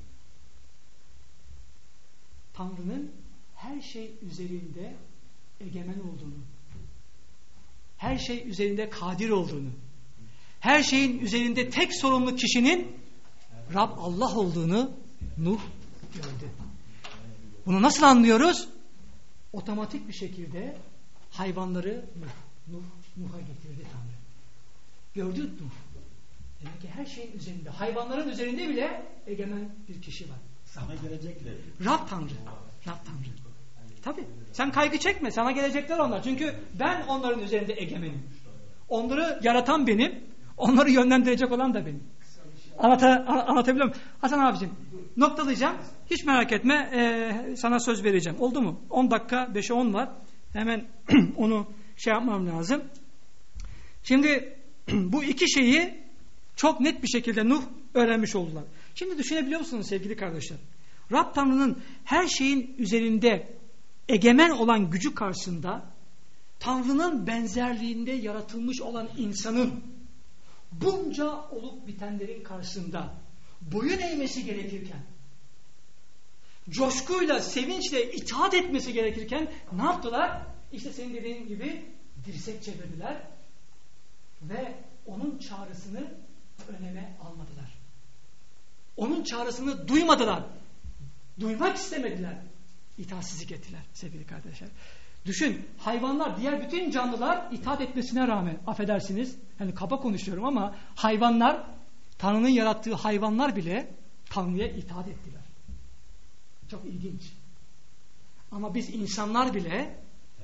[SPEAKER 1] Tanrı'nın her şey üzerinde egemen olduğunu, her şey üzerinde kadir olduğunu, her şeyin üzerinde tek sorumlu kişinin Rab Allah olduğunu Nuh gördü. Bunu nasıl anlıyoruz? Otomatik bir şekilde hayvanları Nuh'a getirdi Tanrı. Gördü Nuh. Demek ki her şeyin üzerinde, hayvanların üzerinde bile egemen bir kişi var.
[SPEAKER 5] Sana gelecekler.
[SPEAKER 1] Rab Tanrı. Rab Tanrı. Tabii. Sen kaygı çekme. Sana gelecekler onlar. Çünkü ben onların üzerinde egemenim. Onları yaratan benim. Onları yönlendirecek olan da benim. Anlatabiliyor muyum? Hasan abicim noktalayacağım. Hiç merak etme. Sana söz vereceğim. Oldu mu? 10 dakika 5'e 10 var. Hemen onu yapmam lazım. Şimdi bu iki şeyi çok net bir şekilde Nuh öğrenmiş oldular. Şimdi düşünebiliyor musunuz sevgili kardeşler? Rab Tanrı'nın her şeyin üzerinde egemen olan gücü karşısında Tanrı'nın benzerliğinde yaratılmış olan insanın bunca olup bitenlerin karşısında boyun eğmesi gerekirken, coşkuyla, sevinçle itaat etmesi gerekirken ne yaptılar? İşte senin dediğin gibi dirsek çevirdiler ve onun çağrısını öneme almadılar. Onun çağrısını duymadılar. Duymak istemediler. İtaatsizlik ettiler sevgili kardeşler. Düşün, hayvanlar, diğer bütün canlılar itaat etmesine rağmen, affedersiniz, hani kaba konuşuyorum ama hayvanlar Tanrı'nın yarattığı hayvanlar bile Tanrı'ya itaat ettiler. Çok ilginç. Ama biz insanlar bile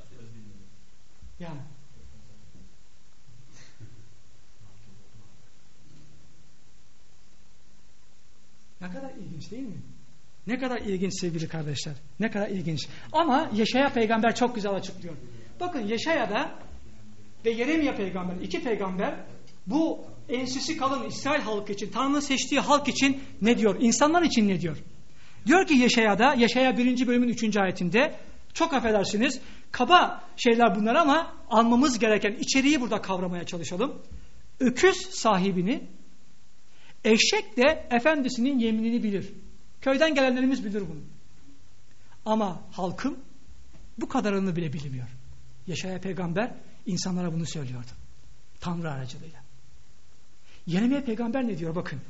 [SPEAKER 1] yani ne kadar ilginç değil mi? Ne kadar ilginç sevgili kardeşler. Ne kadar ilginç. Ama Yeşaya peygamber çok güzel açıklıyor. Bakın Yeşaya'da ve Yeremya peygamber, iki peygamber bu ensesi kalın İsrail halkı için, Tanrı'nın seçtiği halk için ne diyor? İnsanlar için ne diyor? Diyor ki Yeşaya'da, Yeşaya 1. bölümün 3. ayetinde, çok affedersiniz, kaba şeyler bunlar ama almamız gereken içeriği burada kavramaya çalışalım. Öküz sahibini, eşek de efendisinin yeminini bilir. Köyden gelenlerimiz bilir bunu. Ama halkım bu kadarını bile bilmiyor. Yeşaya peygamber insanlara bunu söylüyordu. Tanrı aracılığıyla. Yeremya peygamber ne diyor bakın.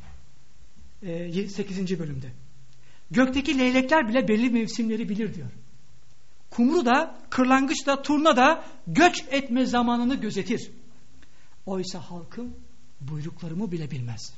[SPEAKER 1] 8. bölümde. Gökteki leylekler bile belli mevsimleri bilir diyor. Kumru da, kırlangıç da, turna da göç etme zamanını gözetir. Oysa halkım buyruklarımı bile bilmez.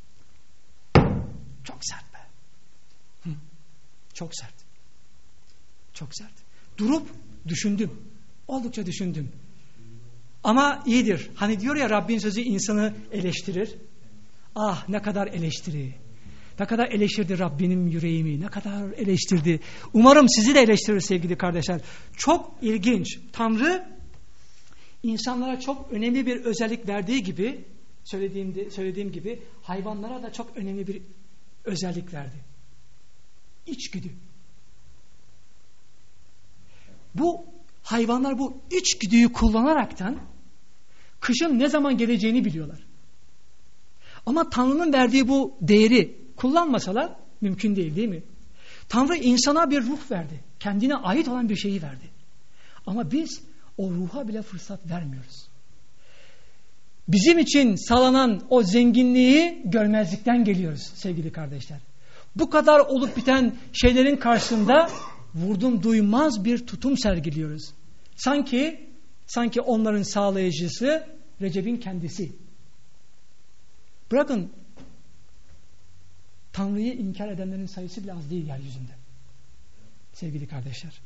[SPEAKER 1] Çok sert be. Çok sert. Çok sert. Durup düşündüm. Oldukça düşündüm. Ama iyidir. Hani diyor ya Rabbin sözü insanı eleştirir. Ah ne kadar eleştiri. Ne kadar eleştirdi Rabbinin yüreğimi. Ne kadar eleştirdi. Umarım sizi de eleştirir sevgili kardeşler. Çok ilginç. Tanrı insanlara çok önemli bir özellik verdiği gibi söylediğim gibi hayvanlara da çok önemli bir özellik verdi. İçgüdü. Bu hayvanlar bu içgüdüyü kullanaraktan kışın ne zaman geleceğini biliyorlar. Ama Tanrı'nın verdiği bu değeri kullanmasalar mümkün değil mi? Tanrı insana bir ruh verdi. Kendine ait olan bir şeyi verdi. Ama biz o ruha bile fırsat vermiyoruz. Bizim için sağlanan o zenginliği görmezlikten geliyoruz sevgili kardeşler. Bu kadar olup biten şeylerin karşısında vurdum duymaz bir tutum sergiliyoruz. Sanki onların sağlayıcısı Recep'in kendisi. Bırakın Tanrı'yı inkar edenlerin sayısı bile az değil yeryüzünde. Sevgili kardeşler.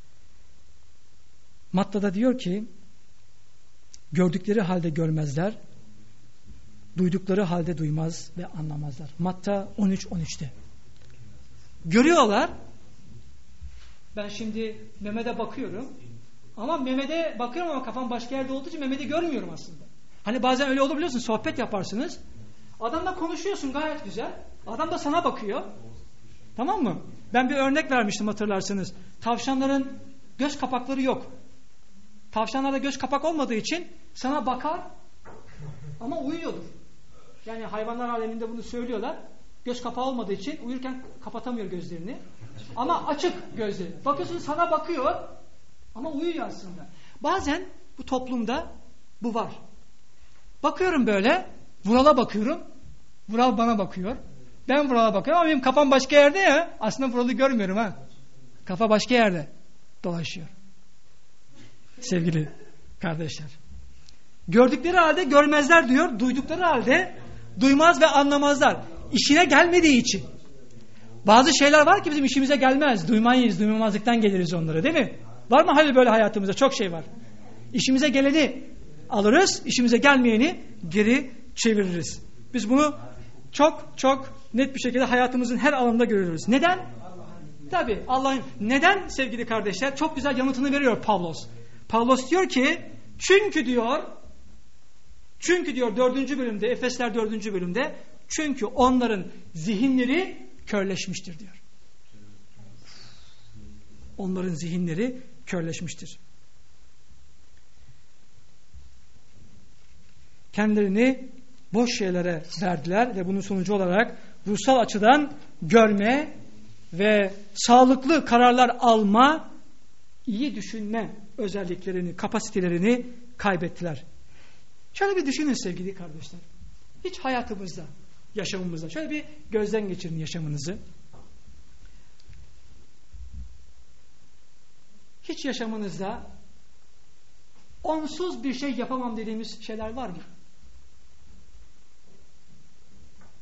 [SPEAKER 1] Matta'da diyor ki gördükleri halde görmezler, duydukları halde duymaz ve anlamazlar. Matta 13-13'te. Görüyorlar. Ben şimdi Mehmet'e bakıyorum. Ama Mehmet'e bakıyorum ama kafam başka yerde olduğu için Mehmet'i görmüyorum aslında. Hani bazen öyle olur biliyorsun, sohbet yaparsınız. Adamla konuşuyorsun gayet güzel. Adam da sana bakıyor. Tamam mı? Ben bir örnek vermiştim hatırlarsınız. Tavşanların göz kapakları yok. Tavşanlarda göz kapak olmadığı için sana bakar ama uyuyordur. Yani hayvanlar aleminde bunu söylüyorlar. Göz kapağı olmadığı için uyurken kapatamıyor gözlerini. Ama açık gözleri. Bakıyorsun sana bakıyor ama uyuyor aslında. Bazen bu toplumda bu var. Bakıyorum böyle, Vural'a bakıyorum. Vural bana bakıyor. Ben Vural'a bakıyorum ama benim kafam başka yerde ya. Aslında Vural'ı görmüyorum ha. Kafa başka yerde dolaşıyor. Sevgili kardeşler. Gördükleri halde görmezler diyor. Duydukları halde duymaz ve anlamazlar. İşine gelmediği için. Bazı şeyler var ki bizim işimize gelmez. Duymayız, duymamazlıktan geliriz onlara değil mi? Var mı hali böyle hayatımızda? Çok şey var. İşimize geleni alırız, işimize gelmeyeni geri çeviririz. Biz bunu çok net bir şekilde hayatımızın her alanında görüyoruz. Neden? Tabii Allah'ın. Neden sevgili kardeşler? Çok güzel yanıtını veriyor Pavlos. Pavlos diyor ki çünkü diyor 4. bölümde Efesler 4. bölümde çünkü onların zihinleri körleşmiştir diyor. Onların zihinleri körleşmiştir. Kendilerini boş şeylere verdiler ve bunun sonucu olarak ruhsal açıdan görme ve sağlıklı kararlar alma, iyi düşünme özelliklerini, kapasitelerini kaybettiler. Şöyle bir düşünün sevgili kardeşler. Hiç hayatımızda, yaşamımızda şöyle bir gözden geçirin yaşamınızı. Hiç yaşamınızda onsuz bir şey yapamam dediğimiz şeyler var mı?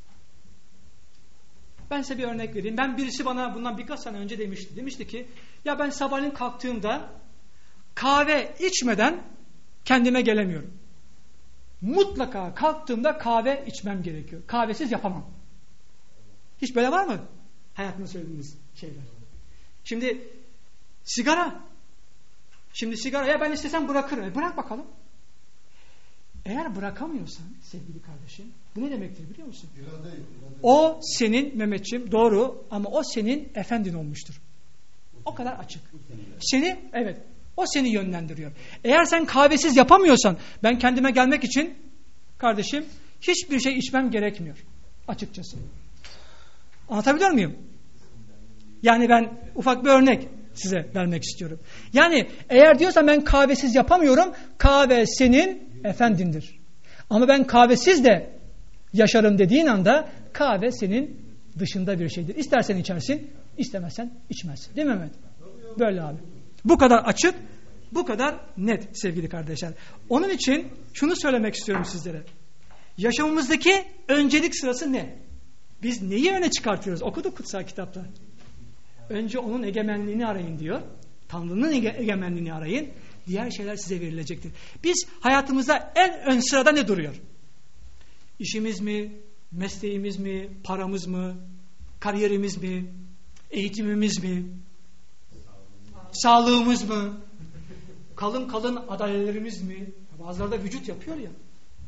[SPEAKER 1] ben size bir örnek vereyim. Birisi bana bundan birkaç sene önce demişti. Demişti ki ya ben sabahleyin kalktığımda kahve içmeden kendime gelemiyorum. Mutlaka kalktığımda kahve içmem gerekiyor. Kahvesiz yapamam. Hiç böyle var mı? Hayatımda söylediğiniz şeyler. Şimdi sigara. Şimdi sigaraya ben istesem bırakırım. Bırak bakalım. Eğer bırakamıyorsan sevgili kardeşim, bu ne demektir biliyor musun? O senin Mehmetciğim doğru ama o senin efendin olmuştur. O kadar açık. O seni yönlendiriyor. Eğer sen kahvesiz yapamıyorsan ben kendime gelmek için kardeşim hiçbir şey içmem gerekmiyor. Açıkçası. Anlatabiliyor muyum? Yani ben ufak bir örnek size vermek istiyorum. Yani eğer diyorsan ben kahvesiz yapamıyorum, kahve senin efendindir. Ama ben kahvesiz de yaşarım dediğin anda kahve senin dışında bir şeydir. İstersen içersin, istemezsen içmezsin. Değil mi Mehmet? Böyle abi. Bu kadar açık, bu kadar net sevgili kardeşler. Onun için şunu söylemek istiyorum sizlere. Yaşamımızdaki öncelik sırası ne? Biz neyi öne çıkartıyoruz? Okuduk kutsal kitapta. Önce onun egemenliğini arayın diyor. Tanrı'nın egemenliğini arayın. Diğer şeyler size verilecektir. Biz hayatımızda en ön sırada ne duruyor? İşimiz mi? Mesleğimiz mi? Paramız mı? Kariyerimiz mi? Eğitimimiz mi? Sağlığımız mı? Kalın adaylarımız mi? Bazıları da vücut yapıyor ya.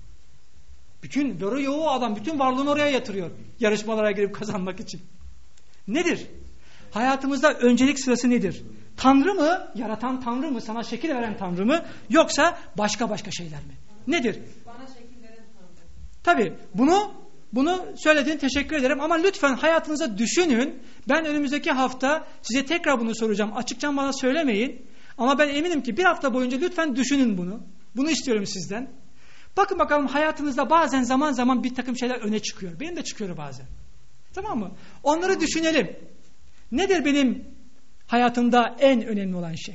[SPEAKER 1] Bütün dörü yoğu adam bütün varlığını oraya yatırıyor. Yarışmalara girip kazanmak için. Nedir? Hayatımızda öncelik sırası nedir? Tanrı mı? Yaratan Tanrı mı? Sana şekil veren Tanrı mı? Yoksa başka şeyler mi? Nedir?
[SPEAKER 2] Bana şekil veren Tanrı.
[SPEAKER 1] Tabii bunu söylediğin teşekkür ederim ama lütfen hayatınıza düşünün. Ben önümüzdeki hafta size tekrar bunu soracağım. Açıkça bana söylemeyin. Ama ben eminim ki bir hafta boyunca lütfen düşünün bunu. Bunu istiyorum sizden. Bakın bakalım hayatınızda bazen zaman bir takım şeyler öne çıkıyor. Benim de çıkıyor bazen. Tamam mı? Onları düşünelim. Nedir benim hayatımda en önemli olan şey?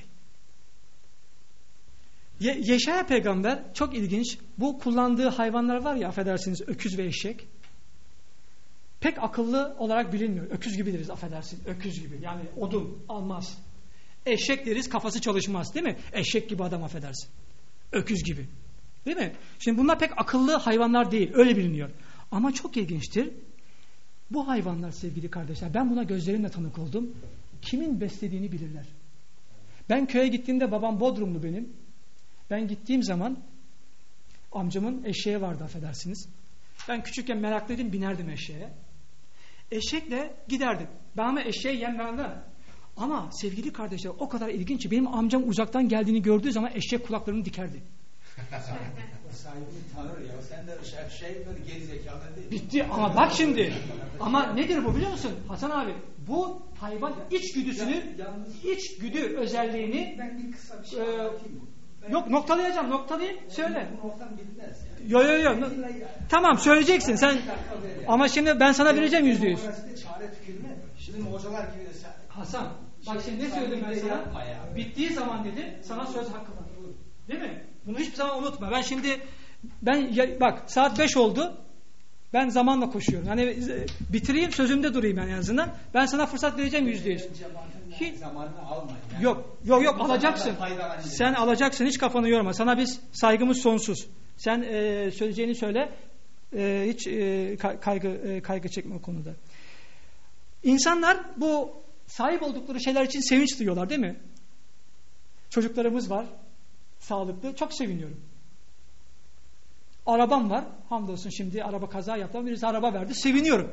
[SPEAKER 1] Yeşaya peygamber çok ilginç. Bu kullandığı hayvanlar var ya affedersiniz öküz ve eşek. Pek akıllı olarak bilinmiyor. Öküz gibi deriz affedersin. Öküz gibi. Yani odun almaz. Eşek deriz kafası çalışmaz değil mi? Eşek gibi adam affedersin. Öküz gibi. Değil mi? Şimdi bunlar pek akıllı hayvanlar değil. Öyle biliniyor. Ama çok ilginçtir. Bu hayvanlar sevgili kardeşler ben buna gözlerimle tanık oldum. Kimin beslediğini bilirler. Ben köye gittiğimde babam Bodrumlu benim. Ben gittiğim zaman amcamın eşeği vardı affedersiniz. Ben küçükken meraklıydım binerdim eşeğe. Eşekle giderdim. Ben ama eşeğe yem vermem. Ama sevgili kardeşler o kadar ilginç ki benim amcam uzaktan geldiğini gördüğü zaman eşek kulaklarını dikerdi.
[SPEAKER 3] Sahibini tanır ya. Sen de böyle geri zekalı değil.
[SPEAKER 1] Bitti ama bak şimdi. Ama nedir bu biliyor musun Hasan abi? Bu hayvan içgüdü özelliğini
[SPEAKER 3] Ben bir kısa bir şey anlatayım mı?
[SPEAKER 1] Yok noktalayayım söyle.
[SPEAKER 3] Bu noktam bitmez yani.
[SPEAKER 1] Yo. Tamam söyleyeceksin sen. Ama şimdi ben sana vereceğim %100.
[SPEAKER 3] Çare tükürme. Şimdi hocalar gibi de sen.
[SPEAKER 1] Hasan bak şimdi ne söyledim ben sana? Bittiği zaman dedim sana söz hakkı var. Değil mi? Bunu hiçbir zaman unutma. Bak saat 5 oldu. Ben zamanla koşuyorum. Yani bitireyim sözümde durayım en azından. Ben sana fırsat vereceğim %100.
[SPEAKER 3] Zamanını alma. Yani.
[SPEAKER 1] Yok alacaksın. Sen alacaksın hiç kafanı yorma. Sana biz saygımız sonsuz. Sen söyleyeceğini söyle. Hiç kaygı çekme o konuda. İnsanlar bu sahip oldukları şeyler için sevinç duyuyorlar değil mi? Çocuklarımız var. Sağlıklı. Çok seviniyorum. Arabam var. Hamdolsun şimdi araba kaza yaptı. Birisi araba verdi. Seviniyorum.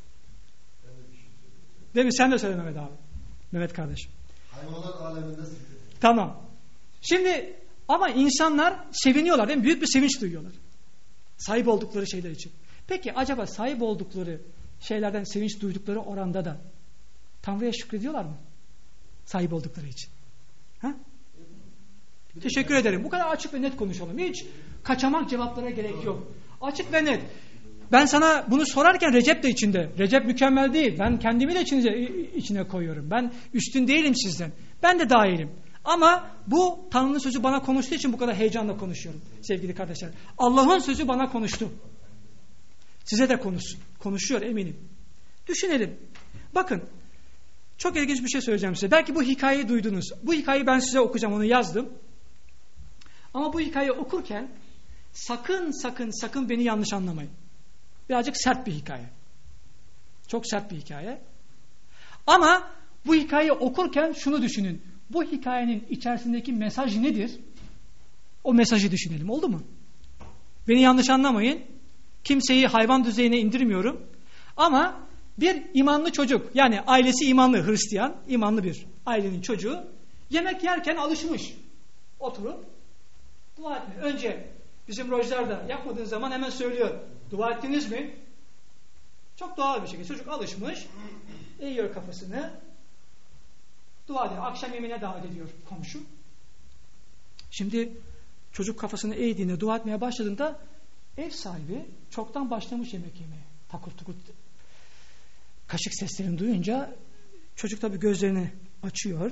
[SPEAKER 1] Değil mi? Sen de söyle Mehmet abi. Mehmet kardeşim.
[SPEAKER 5] Hayvanlar aleminde
[SPEAKER 1] Tamam. Şimdi ama insanlar seviniyorlar değil mi? Büyük bir sevinç duyuyorlar. Sahip oldukları şeyler için. Peki acaba sahip oldukları şeylerden sevinç duydukları oranda da Tanrı'ya şükrediyorlar mı? Sahip oldukları için. Ha? Teşekkür ederim. Bu kadar açık ve net konuşalım. Hiç kaçamak cevaplara gerek yok. Açık ve net. Ben sana bunu sorarken Recep de içinde. Recep mükemmel değil. Ben kendimi de içine koyuyorum. Ben üstün değilim sizden. Ben de dahilim. Ama bu Tanrı'nın sözü bana konuştuğu için bu kadar heyecanla konuşuyorum sevgili kardeşler. Allah'ın sözü bana konuştu. Size de konuşsun. Konuşuyor eminim. Düşünelim. Bakın, çok ilginç bir şey söyleyeceğim size. Belki bu hikayeyi duydunuz. Bu hikayeyi ben size okuyacağım, onu yazdım. Ama bu hikayeyi okurken sakın beni yanlış anlamayın. Birazcık sert bir hikaye. Çok sert bir hikaye. Ama bu hikayeyi okurken şunu düşünün. Bu hikayenin içerisindeki mesaj nedir? O mesajı düşünelim. Oldu mu? Beni yanlış anlamayın. Kimseyi hayvan düzeyine indirmiyorum. Ama bir imanlı çocuk, yani ailesi imanlı, Hristiyan, imanlı bir ailenin çocuğu yemek yerken alışmış. Oturup dua etmiyor. Önce bizim rojlarda yapmadığın zaman hemen söylüyor. Dua ettiniz mi? Çok doğal bir şekilde. Çocuk alışmış. Eğiyor kafasını. Dua ediyor. Akşam yemeğine davet ediyor komşu. Şimdi çocuk kafasını eğdiğinde, dua etmeye başladığında ev sahibi çoktan başlamış yemek yemeye. Takır tukur kaşık seslerini duyunca çocuk tabii gözlerini açıyor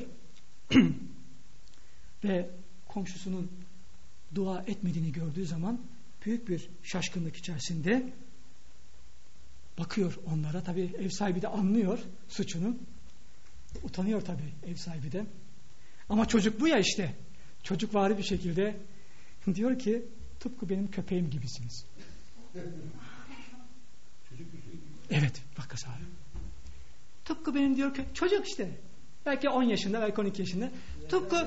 [SPEAKER 1] ve komşusunun dua etmediğini gördüğü zaman büyük bir şaşkınlık içerisinde bakıyor onlara. Tabii ev sahibi de anlıyor suçunu. Utanıyor tabii ev sahibi de. Ama çocuk bu ya işte. Çocukvari bir şekilde diyor ki tıpkı benim köpeğim gibisiniz. Evet, bak abi. Tıpkı benim diyor ki çocuk işte. Belki 10 yaşında, belki 12 yaşında. Tıpkı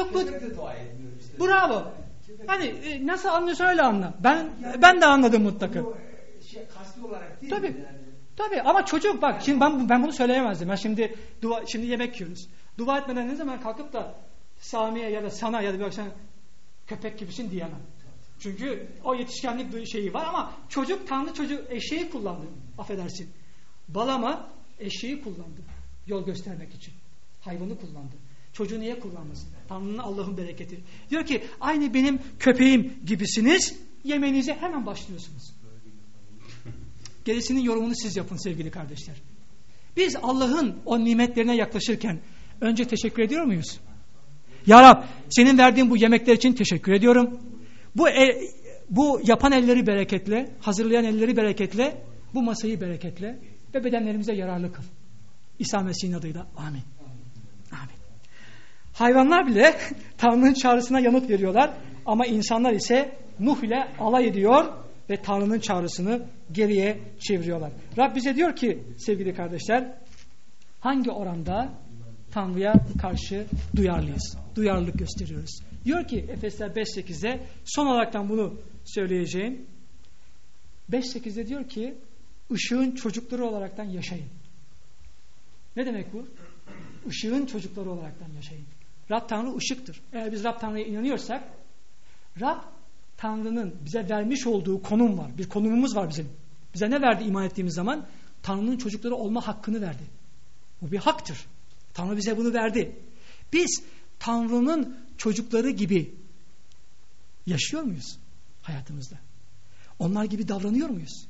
[SPEAKER 1] bravo. Hani nasıl anlıyorsun öyle anla. Ben de anladım mutlaka.
[SPEAKER 3] Kasti olarak değil.
[SPEAKER 1] Tabii. Tabii ama çocuk bak şimdi ben bunu söyleyemezdim. Ben şimdi yemek yiyoruz. Dua etmeden ne zaman kalkıp da Sami'ye ya da sana ya da bir sen köpek gibisin diyemem. Çünkü o yetişkenlik şeyi var ama çocuk Tanrı çocuk eşeği kullandı. Affedersin. Balama eşeği kullandı. Yol göstermek için. Hayvanı kullandı. Çocuğu niye kullanmasın? Tanrı'nın Allah'ın bereketi. Diyor ki aynı benim köpeğim gibisiniz. Yemeğinize hemen başlıyorsunuz. Gerisinin yorumunu siz yapın sevgili kardeşler. Biz Allah'ın o nimetlerine yaklaşırken önce teşekkür ediyor muyuz? Ya Rab, senin verdiğin bu yemekler için teşekkür ediyorum. Bu yapan elleri bereketle, hazırlayan elleri bereketle, bu masayı bereketle ve bedenlerimize yararlı kıl. İsa Mesih'in adıyla. Amin. Amin. Hayvanlar bile Tanrı'nın çağrısına yanıt veriyorlar ama insanlar ise Nuh ile alay ediyor ve Tanrı'nın çağrısını geriye çeviriyorlar. Rab bize diyor ki sevgili kardeşler, hangi oranda Tanrı'ya karşı duyarlıyız? Duyarlılık gösteriyoruz. Diyor ki Efesler 5.8'de son olaraktan bunu söyleyeceğim. 5.8'de diyor ki ışığın çocukları olaraktan yaşayın. Ne demek bu? Işığın çocukları olaraktan yaşayın. Rab Tanrı ışıktır. Eğer biz Rab Tanrı'ya inanıyorsak Rab Tanrı'nın bize vermiş olduğu konum var. Bir konumumuz var bizim. Bize ne verdi iman ettiğimiz zaman? Tanrı'nın çocukları olma hakkını verdi. Bu bir haktır. Tanrı bize bunu verdi. Biz Tanrı'nın çocukları gibi yaşıyor muyuz hayatımızda? Onlar gibi davranıyor muyuz?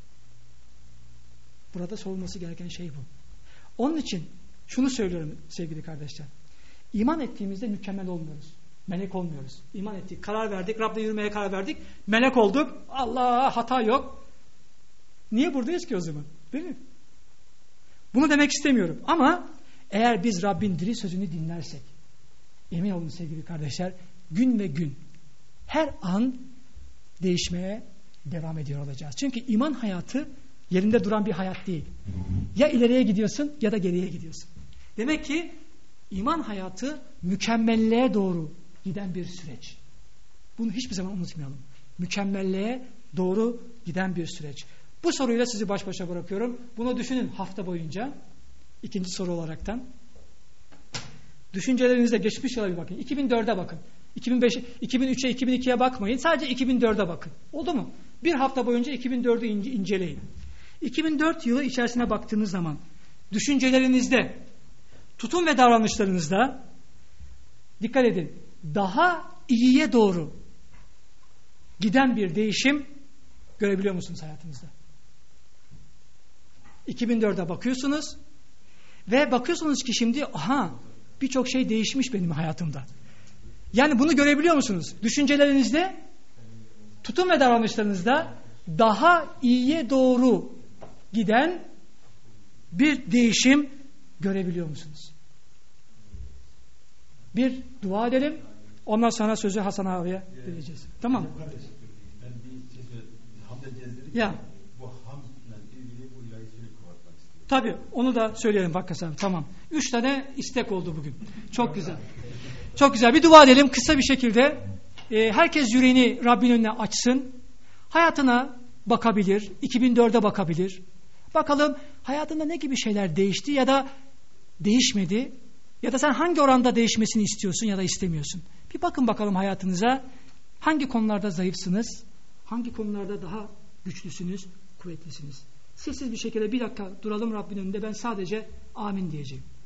[SPEAKER 1] Burada sorulması gereken şey bu. Onun için şunu söylüyorum sevgili kardeşler. İman ettiğimizde mükemmel olmuyoruz. Melek olmuyoruz. İman ettik, karar verdik, Rab'le yürümeye karar verdik. Melek olduk. Allah, hata yok. Niye buradayız ki o zaman? Değil mi? Bunu demek istemiyorum. Ama eğer biz Rabbin diri sözünü dinlersek, emin olun sevgili kardeşler, gün ve gün, her an değişmeye devam ediyor olacağız. Çünkü iman hayatı yerinde duran bir hayat değil. Ya ileriye gidiyorsun ya da geriye gidiyorsun. Demek ki iman hayatı mükemmelliğe doğru giden bir süreç. Bunu hiçbir zaman unutmayalım. Mükemmelliğe doğru giden bir süreç. Bu soruyla sizi baş başa bırakıyorum. Bunu düşünün hafta boyunca. İkinci soru olaraktan. Düşüncelerinizde geçmiş yıla bir bakın. 2004'e bakın. 2005'e, 2003'e, 2002'ye bakmayın. Sadece 2004'e bakın. Oldu mu? Bir hafta boyunca 2004'ü inceleyin. 2004 yılı içerisine baktığınız zaman düşüncelerinizde, tutum ve davranışlarınızda dikkat edin. Daha iyiye doğru giden bir değişim görebiliyor musunuz hayatınızda? 2004'e bakıyorsunuz ve bakıyorsunuz ki şimdi birçok şey değişmiş benim hayatımda. Yani bunu görebiliyor musunuz? Düşüncelerinizde, tutum ve davranışlarınızda daha iyiye doğru giden bir değişim görebiliyor musunuz? Bir dua edelim. Ondan sonra sözü Hasan abiye vereceğiz. Tamam mı?
[SPEAKER 5] Ben bir şey söyleyeyim. Hamle gezdirdik.
[SPEAKER 1] Ya.
[SPEAKER 5] Bu hamle ilgili bu ilahi sürü kovatmak istiyorum.
[SPEAKER 1] Tabii onu da söyleyelim Vakkas abi. Tamam. 3 tane istek oldu bugün. Çok güzel. Çok güzel. Bir dua edelim kısa bir şekilde. Herkes yüreğini Rabbin önüne açsın. Hayatına bakabilir. 2004'e bakabilir. Bakalım hayatında ne gibi şeyler değişti ya da değişmedi. Ya da sen hangi oranda değişmesini istiyorsun ya da istemiyorsun. Bir bakın bakalım hayatınıza. Hangi konularda zayıfsınız? Hangi konularda daha güçlüsünüz, kuvvetlisiniz? Sessiz bir şekilde bir dakika duralım Rabbin önünde. Ben sadece amin diyeceğim.